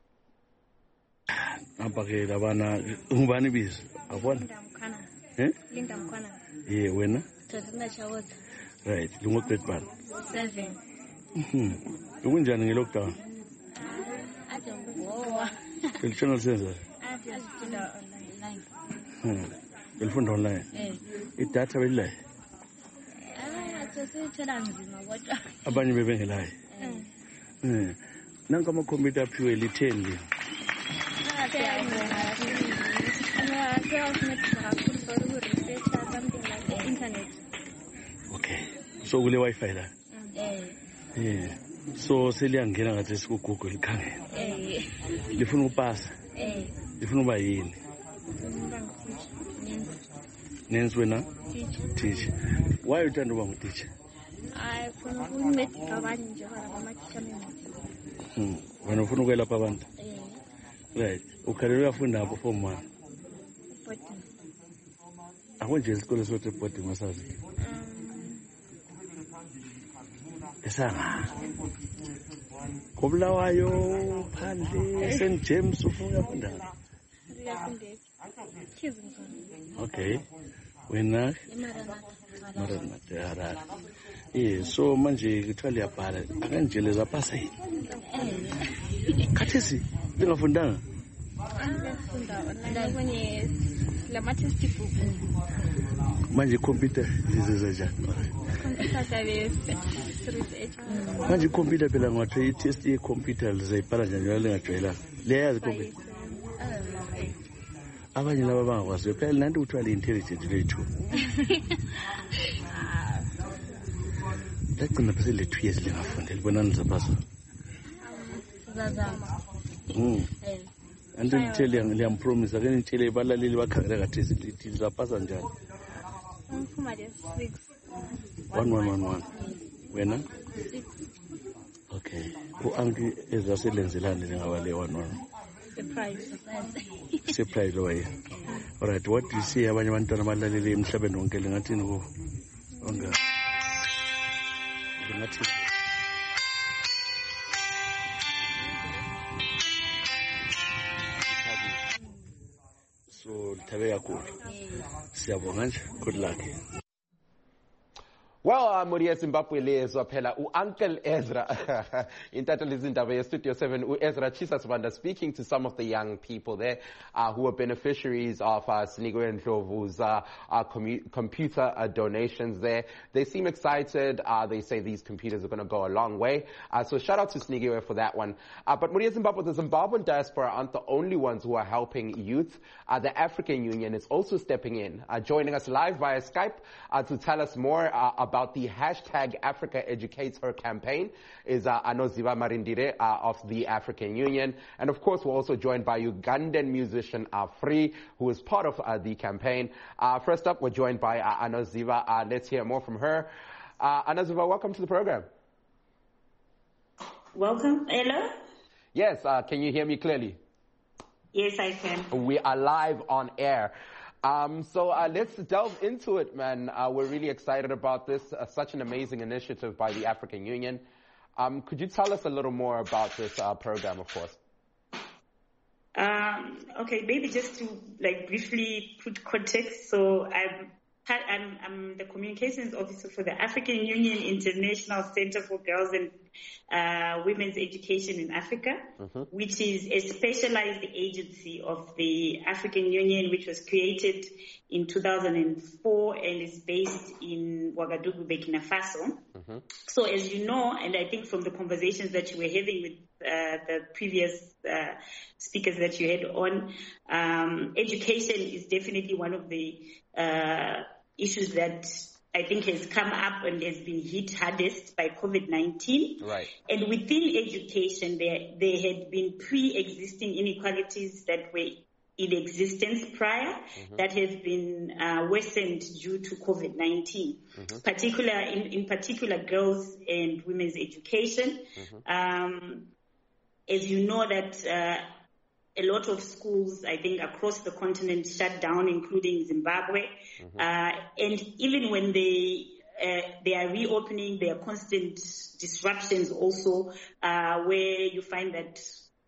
Apake labana ngubani bizo abona Linda Mkhwana. Eh Linda Mkhwana. Yeah, wena Tazina Chawota. Right, lungo grade bani seven. Mhm. Ukunjani ngelockdown? Ade ngowa. Belishona senza Ade asifunda online. Mhm. Belifunda online. Eh. Idatha belile. Ah, sesithola nzima kodwa. Abanye bebengelayo. Eh. Mhm. Nanka ama computer aphiwe litheni. Okay. So kule Wi-Fi la. Eh. Yeah. So seliyangena ngathi siku Google likhangela. Eh. Lifuna upasa. Eh. Lifuna uba yini? Nenzi wena? Teacher. Teacher. Why uthanda uba ngutitsha? I funa ukumedika abanye nje baba teacher mina. Hmm. Wena ufuna ukwelapha abantu? Eh. Right. Ukhalelwe uyafunda apho form one. Boarding. Akonje isikole sothi boarding wasazi. Esanga. Kobulawayo phandle Saint James ufuna ukufunda. Ngiyafundeka. Kizingzona. Okay. Wena? Emaranatha. Maranatha Harare. Yeah, so manje kuthiwa liyabhala akanjele zapasa yini? Eh. Khathesi lingafundanga? Ngiyafunda online kwenye lama textbook. Manje computer zizenza njani? Computer sabe research. Manje computer phela ngathe i-test ye-computer lizayibhala njani yona lingajwayelanga. Liyayazi computer? Abanye laba bangakwazi phela nanti kuthiwa le-intelligent lethu. Lagcina phese le-two years lingafunda libonani lizapasa. Zazama. Mm. Eh. Anti ngitshele ngiyampromise ake ngitshele balaleli bakhangela kathi lithi lizapasa njani. Umfuma de six. one one one one. Wena? Six. Okay. U-anki ezaselenzelani lingaba le one one? The price. Surprise lo yena. All right, what do you see abanye abantwana abalaleli emhlabeni wonke lingathini ku? Onga. Lingathini? So lithabe kakhulu. Siyabonga nje. Good luck. Well, uh, Muria Zimbabwe lezwa phela u-Uncle Ezra intatha lezindaba ye-Studio seven, u-Ezra Chisasbanda speaking to some of the young people there uh, who are beneficiaries of uh, Sinikiwe Ndlovu's uh, uh, commu- computer uh, donations there. They seem excited. Uh, they say these computers are going to go a long way. Uh, so shout out to Sinikiwe for that one. Uh, but Muria Zimbabwe, the Zimbabwean diaspora aren't the only ones who are helping youth. Uh, the African Union is also stepping in, uh, joining us live via Skype uh, to tell us more uh, about About the hashtag Africa Educates Her campaign is uh, Anoziva Marindire uh, of the African Union. And of course, we're also joined by Ugandan musician uh, Free, who is part of uh, the campaign. Uh, first up, we're joined by uh, Anoziva. Uh, let's hear more from her. Uh, Anoziva, welcome to the program. Welcome. Hello? Yes, uh, can you hear me clearly? Yes, I can. We are live on air. Um, so uh, let's delve into it, man. Uh, we're really excited about this. Uh, such an amazing initiative by the African Union. Um, could you tell us a little more about this uh, program, of course? Um, okay, maybe just to like briefly put context. So I'm I'm, I'm the communications officer for the African Union International Center for Girls and uh, Women's Education in Africa, mm-hmm. which is a specialized agency of the African Union, which was created in two thousand four and is based in Ouagadougou, Burkina Faso. Mm-hmm. So as you know, and I think from the conversations that you were having with uh, the previous uh, speakers that you had on, um, education is definitely one of the uh, issues that I think has come up and has been hit hardest by COVID nineteen. Right. And within education, there, there had been pre-existing inequalities that were in existence prior mm-hmm. that have been uh, worsened due to COVID nineteen, mm-hmm. particular in, in particular girls and women's education. Mm-hmm. Um, as you know that uh, a lot of schools, I think, across the continent shut down, including Zimbabwe. Mm-hmm. Uh, and even when they uh, they are reopening, there are constant disruptions also, uh, where you find that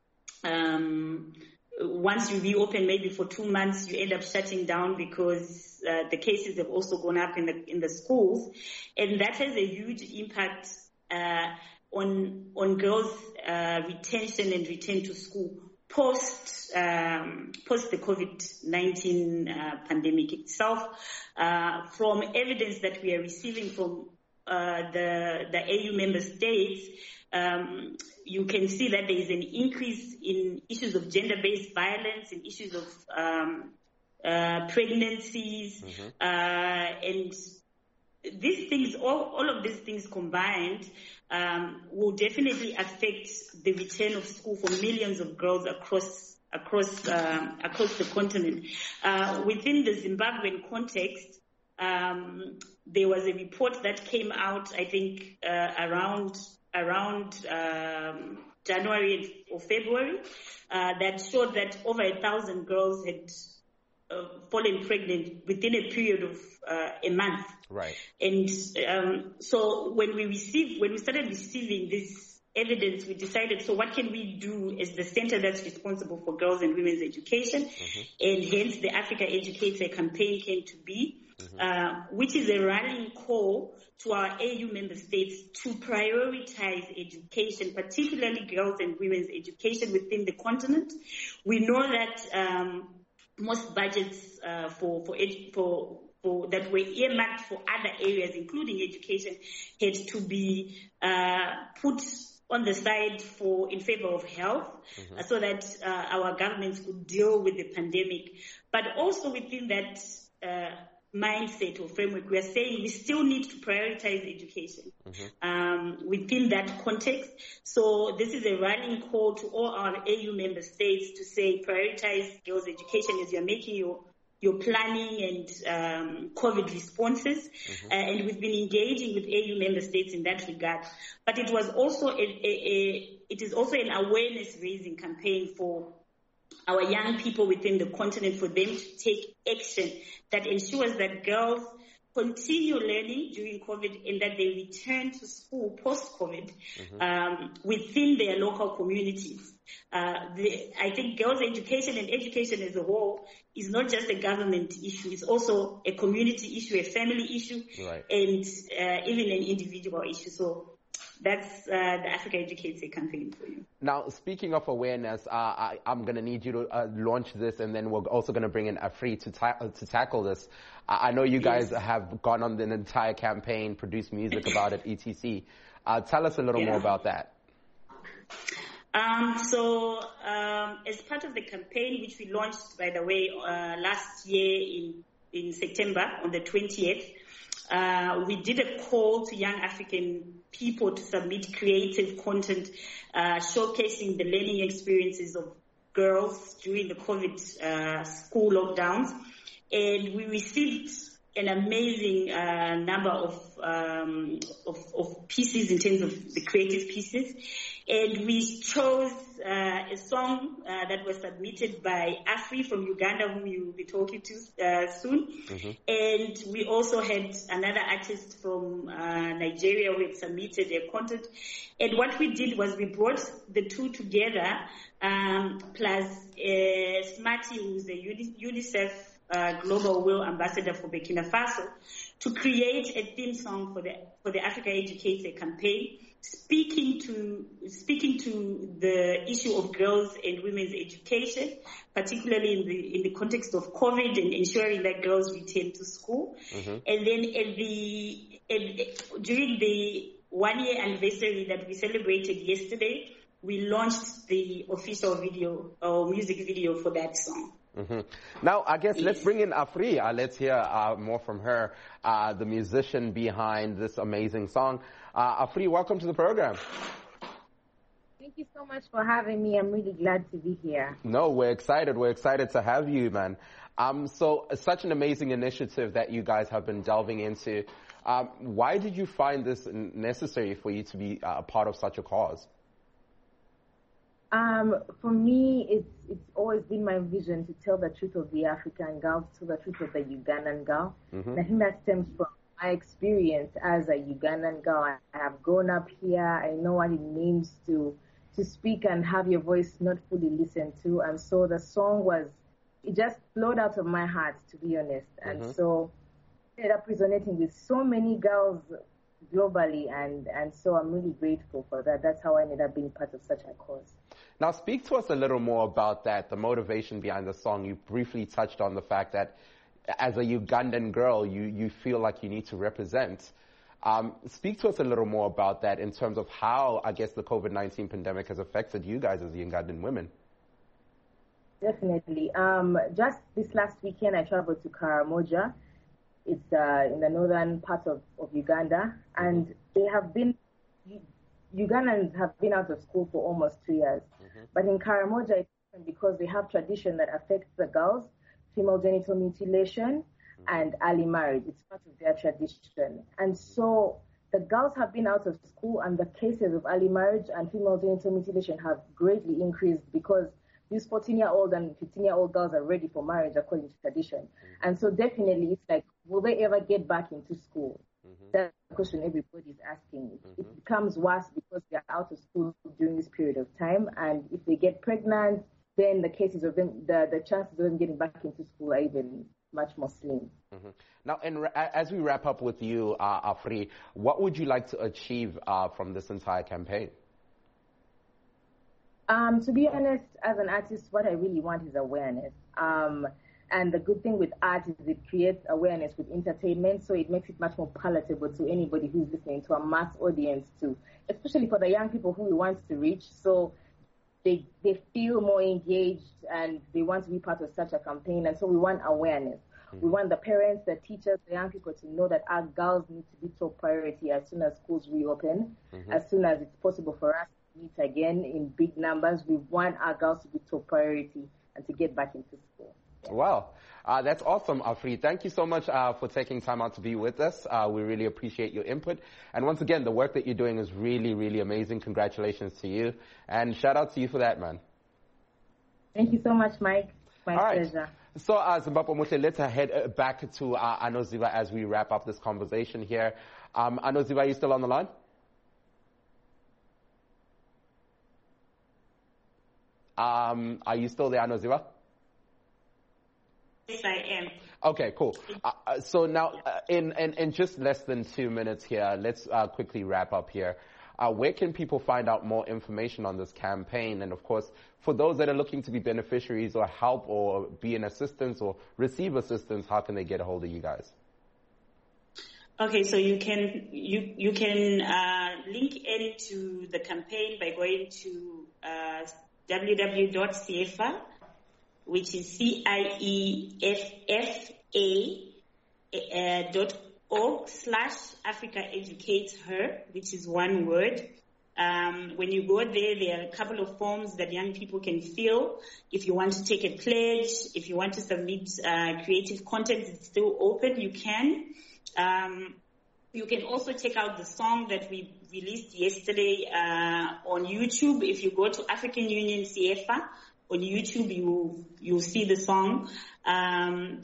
um, once you reopen, maybe for two months, you end up shutting down because uh, the cases have also gone up in the in the schools, and that has a huge impact uh, on on girls' uh, retention and return to school post um, post the COVID nineteen uh, pandemic itself. Uh, from evidence that we are receiving from uh, the the A U member states, um, you can see that there is an increase in issues of gender-based violence, in issues of um, uh, pregnancies, mm-hmm. uh, and these things, all, all of these things combined, um, will definitely affect the return of school for millions of girls across across um, across the continent. Uh, within the Zimbabwean context, um, there was a report that came out, I think, uh, around around um, January or February, uh, that showed that over a thousand girls had uh, fallen pregnant within a period of uh, a month. Right. And um, so when we received, when we started receiving this evidence, we decided, so what can we do as the center that's responsible for girls and women's education? Mm-hmm. And hence the Africa Educator campaign came to be, mm-hmm. uh, which is a rallying call to our A U member states to prioritize education, particularly girls and women's education within the continent. We know that um, most budgets uh, for for, edu- for for that were earmarked for other areas, including education, had to be uh, put on the side for in favor of health, mm-hmm. uh, so that uh, our governments could deal with the pandemic. But also within that uh, mindset or framework, we are saying we still need to prioritize education mm-hmm. um, within that context. So this is a rallying call to all our A U member states to say prioritize girls' education as you're making your your planning and um, COVID responses, mm-hmm. uh, and we've been engaging with A U member states in that regard. But it was also a, a, a it is also an awareness raising campaign for our young people within the continent, for them to take action that ensures that girls continue learning during COVID and that they return to school post-COVID mm-hmm. um, within their local communities. Uh, the, I think girls' education and education as a whole is not just a government issue. It's also a community issue, a family issue, right. and uh, even an individual issue. So that's uh, the Africa Educator campaign for you. Now, speaking of awareness, uh, I, I'm going to need you to uh, launch this, and then we're also going to bring in Afri to, ta- to tackle this. I, I know you guys yes. have gone on an entire campaign, produced music about it, et cetera. Uh, tell us a little yeah. more about that. Um, so, um, as part of the campaign, which we launched, by the way, uh, last year in, in September on the twentieth, uh, we did a call to young African people to submit creative content uh, showcasing the learning experiences of girls during the COVID uh, school lockdowns. And we received an amazing uh, number of, um, of of pieces in terms of the creative pieces. And we chose uh, a song uh, that was submitted by Afri from Uganda, whom you will be talking to uh, soon. Mm-hmm. And we also had another artist from uh, Nigeria who had submitted their content. And what we did was we brought the two together, um, plus uh, Smarty, who's a UNICEF uh, Global Will Ambassador for Burkina Faso, to create a theme song for the for the Africa Educator campaign, speaking to speaking to the issue of girls and women's education, particularly in the in the context of COVID and ensuring that girls return to school. Mm-hmm. And then at the at, during the one year anniversary that we celebrated yesterday, we launched the official video or music video for that song. Mm-hmm. Now, I guess let's bring in Afri. Uh, let's hear uh, more from her, uh, the musician behind this amazing song. Uh, Afri, welcome to the program. Thank you so much for having me. I'm really glad to be here. No, we're excited. We're excited to have you, man. Um, so, uh, such an amazing initiative that you guys have been delving into. Um, why did you find this necessary for you to be uh, a part of such a cause? Um, for me, it's it's always been my vision to tell the truth of the African girl, to tell the truth of the Ugandan girl. Mm-hmm. And I think that stems from my experience as a Ugandan girl. I have grown up here. I know what it means to to speak and have your voice not fully listened to. And so the song was, it just flowed out of my heart, to be honest. And mm-hmm. so it ended up resonating with so many girls globally, and, and so I'm really grateful for that. That's how I ended up being part of such a cause. Now, speak to us a little more about that, the motivation behind the song. You briefly touched on the fact that as a Ugandan girl, you, you feel like you need to represent. Um, speak to us a little more about that in terms of how, I guess, the COVID nineteen pandemic has affected you guys as Ugandan women. Definitely. Um, just this last weekend, I traveled to Karamoja. It's uh, in the northern part of, of Uganda, and they have been, Ugandans have been out of school for almost two years. Mm-hmm. But in Karamoja, it's different because they have tradition that affects the girls, female genital mutilation, mm-hmm. and early marriage. It's part of their tradition. And so the girls have been out of school, and the cases of early marriage and female genital mutilation have greatly increased because these fourteen-year-old and fifteen-year-old girls are ready for marriage according to tradition. Mm-hmm. And so definitely it's like, will they ever get back into school? Mm-hmm. That's the question everybody's asking. Mm-hmm. It becomes worse because they're out of school during this period of time. And if they get pregnant, then the cases of them, the, the chances of them getting back into school are even much more slim. Mm-hmm. Now, and as we wrap up with you, uh, Afri, what would you like to achieve uh, from this entire campaign? Um, to be honest, as an artist, what I really want is awareness. Um, and the good thing with art is it creates awareness with entertainment, so it makes it much more palatable to anybody who's listening, to a mass audience too, especially for the young people who we want to reach. So they they feel more engaged and they want to be part of such a campaign. And so we want awareness. Mm-hmm. We want the parents, the teachers, the young people to know that our girls need to be top priority as soon as schools reopen, mm-hmm. as soon as it's possible for us meet again in big numbers. We want our girls to be top priority and to get back into school. Yeah. Wow. Uh, that's awesome, Afri. Thank you so much uh, for taking time out to be with us. Uh, we really appreciate your input. And once again, the work that you're doing is really, really amazing. Congratulations to you. And shout out to you for that, man. Thank you so much, Mike. My All right. pleasure. So, uh, Zimbabwe Muhle, let's head back to uh, Anoziva as we wrap up this conversation here. Um, Anoziva, are you still on the line? Um, are you still there, Anoziva? Yes, I am. Okay, cool. Uh, so now, uh, in, in, in just less than two minutes here, let's uh, quickly wrap up here. Uh, where can people find out more information on this campaign? And of course, for those that are looking to be beneficiaries or help or be in assistance or receive assistance, how can they get a hold of you guys? Okay, so you can you you can uh, link into the campaign by going to uh, w w w dot C I E F A, which is C I E F F A uh, dot org slash Africa Educates Her, which is one word. Um, when you go there, there are a couple of forms that young people can fill. If you want to take a pledge, if you want to submit uh, creative content, it's still open. You can. Um, you can also check out the song that we released yesterday uh, on YouTube. If you go to African Union C I E F A on YouTube, you you'll see the song. Um,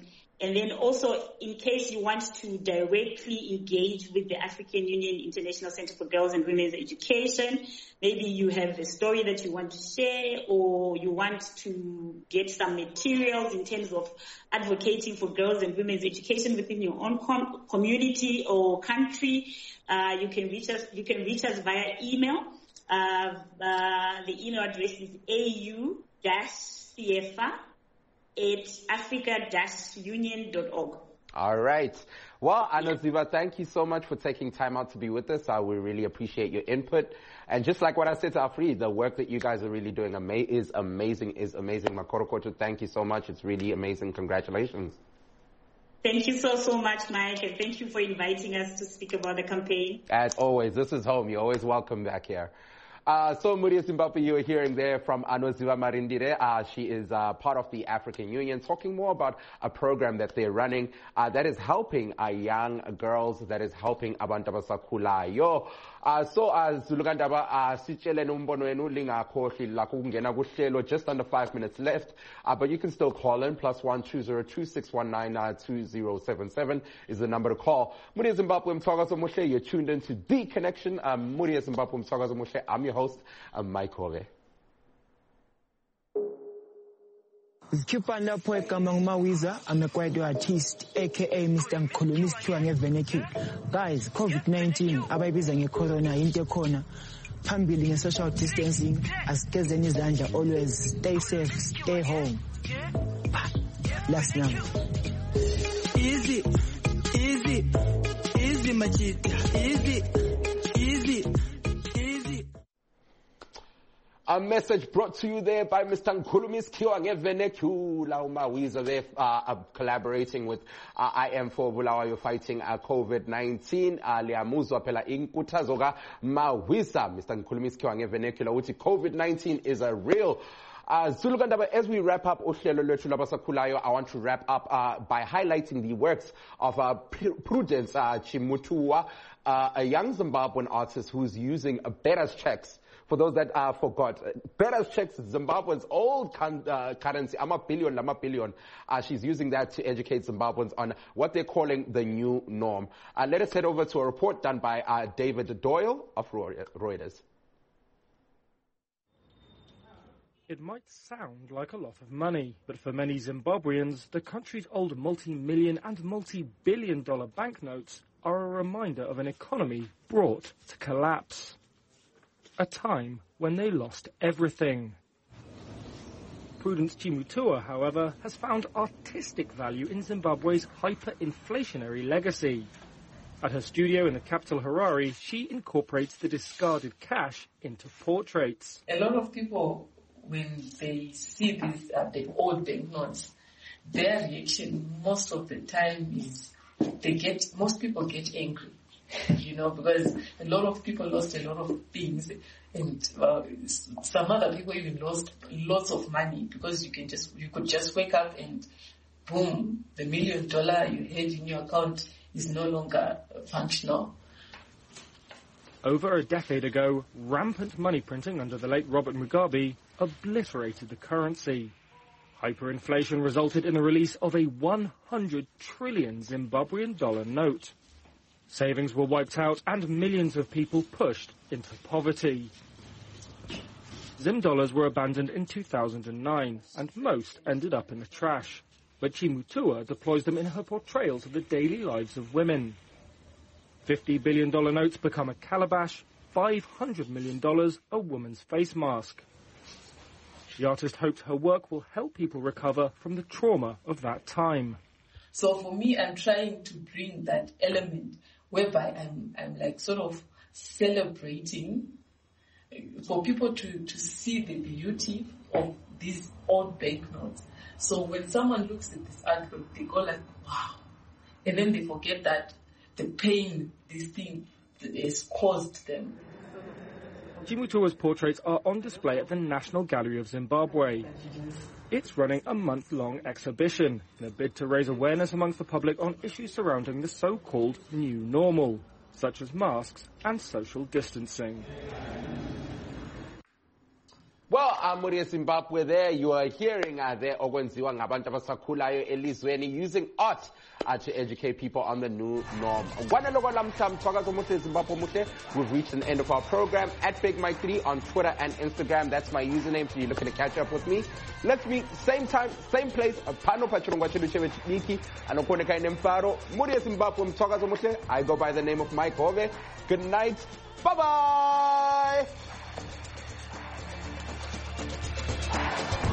And then also, in case you want to directly engage with the African Union International Center for Girls and Women's Education, maybe you have a story that you want to share, or you want to get some materials in terms of advocating for girls and women's education within your own com- community or country, uh, you can reach us. You can reach us via email. Uh, uh, the email address is a u c f a at africa dash union dot org. All right. Well, Anoziva, thank you so much for taking time out to be with us. Uh, we really appreciate your input. And just like what I said to Afri, the work that you guys are really doing ama- is amazing, is amazing. Makorokoto, thank you so much. It's really amazing. Congratulations. Thank you so, so much, Mike, and thank you for inviting us to speak about the campaign. As always, this is home. You're always welcome back here. Uh, so, Muria Zimbabwe, you are hearing there from Anoziva Marindire. Uh, she is uh, part of the African Union, talking more about a program that they're running uh, that is helping uh, young girls, that is helping abantu abasakhulayo. Uh, so, as Zulugandaba, uh, sitshele numbono wenu lingakhohli lakho ukungena kuhlelo, just under five minutes left. Uh, but you can still call in, plus one two zero two six one nine two zero seven seven is the number to call. Muria Zimbabwe, Mthwakazo Muhle, you're tuned into The Connection. Um, Muria Zimbabwe, Mthwakazo Muhle, I'm your host, I'm Mike Hove. Zikhipha lapho egama nguMawiza, I'm a kwaito artist aka Mister Mkhulumi sithiwa ngevenecule. Guys, COVID nineteen abayibiza ngecorona into ekhona. Phambili nge-social distancing, asigezeni izandla, always stay safe, stay home. Last night. Easy, easy, easy machita, easy, easy. A message brought to you there by Mister Nkhulumi Sithiwa ngevenecula uMawiza. They're uh, uh, collaborating with uh, I Am for Bulawayo fighting uh, COVID nineteen. Liamuzwa phela inkuthazo kaMawiza. Mister Nkhulumi Sithiwa ngevenecula uthi COVID nineteen is a real. Uh, Zulugandaba, as we wrap up uhlelo lwethu labasakhulayo, I want to wrap up uh, by highlighting the works of uh, Prudence uh, Chimutua, uh, a young Zimbabwean artist who's using uh, Betta's checks. For those that uh, forgot, Betta's checks, Zimbabwe's old con- uh, currency, ama billion, lama billion. Uh, she's using that to educate Zimbabweans on what they're calling the new norm. Uh, let us head over to a report done by uh, David Doyle of Reuters. It might sound like a lot of money, but for many Zimbabweans, the country's old multi-million and multi-billion dollar banknotes are a reminder of an economy brought to collapse. A time when they lost everything. Prudence Chimutua, however, has found artistic value in Zimbabwe's hyperinflationary legacy. At her studio in the capital Harare, she incorporates the discarded cash into portraits. A lot of people, when they see these uh, the old banknotes, their reaction most of the time is they get, most people get angry. You know, because a lot of people lost a lot of things, and uh, some other people even lost lots of money because you can just you could just wake up and boom, the million dollar you had in your account is no longer functional. Over a decade ago, rampant money printing under the late Robert Mugabe obliterated the currency. Hyperinflation resulted in the release of a one hundred trillion Zimbabwean dollar note. Savings were wiped out and millions of people pushed into poverty. Zim dollars were abandoned in two thousand nine, and most ended up in the trash. But Chimutua deploys them in her portrayals of the daily lives of women. fifty billion dollars notes become a calabash, five hundred million dollars a woman's face mask. The artist hopes her work will help people recover from the trauma of that time. So for me, I'm trying to bring that element whereby I'm, I'm like sort of celebrating for people to, to see the beauty of these old banknotes. So when someone looks at this artwork, they go like, wow. And then they forget that the pain this thing has caused them. Chimutua's portraits are on display at the National Gallery of Zimbabwe. It's running a month-long exhibition in a bid to raise awareness amongst the public on issues surrounding the so-called new normal, such as masks and social distancing. Well, Amuri Zimbabwe, there you are hearing uh, there okwenziwa ngabantu abasakhulayo elizweni using art uh, to educate people on the new norm. We've reached the end of our program. At Big Mike three on Twitter and Instagram. That's my username, so you're looking to catch up with me. Let's meet same time, same place. Pano Pachurungwa Chiluchewe Chiki, Anokoneka Nemfaro, Muri Zimbabwe Mtoka Zomutle. I go by the name of Mike Hove. Good night. Bye-bye.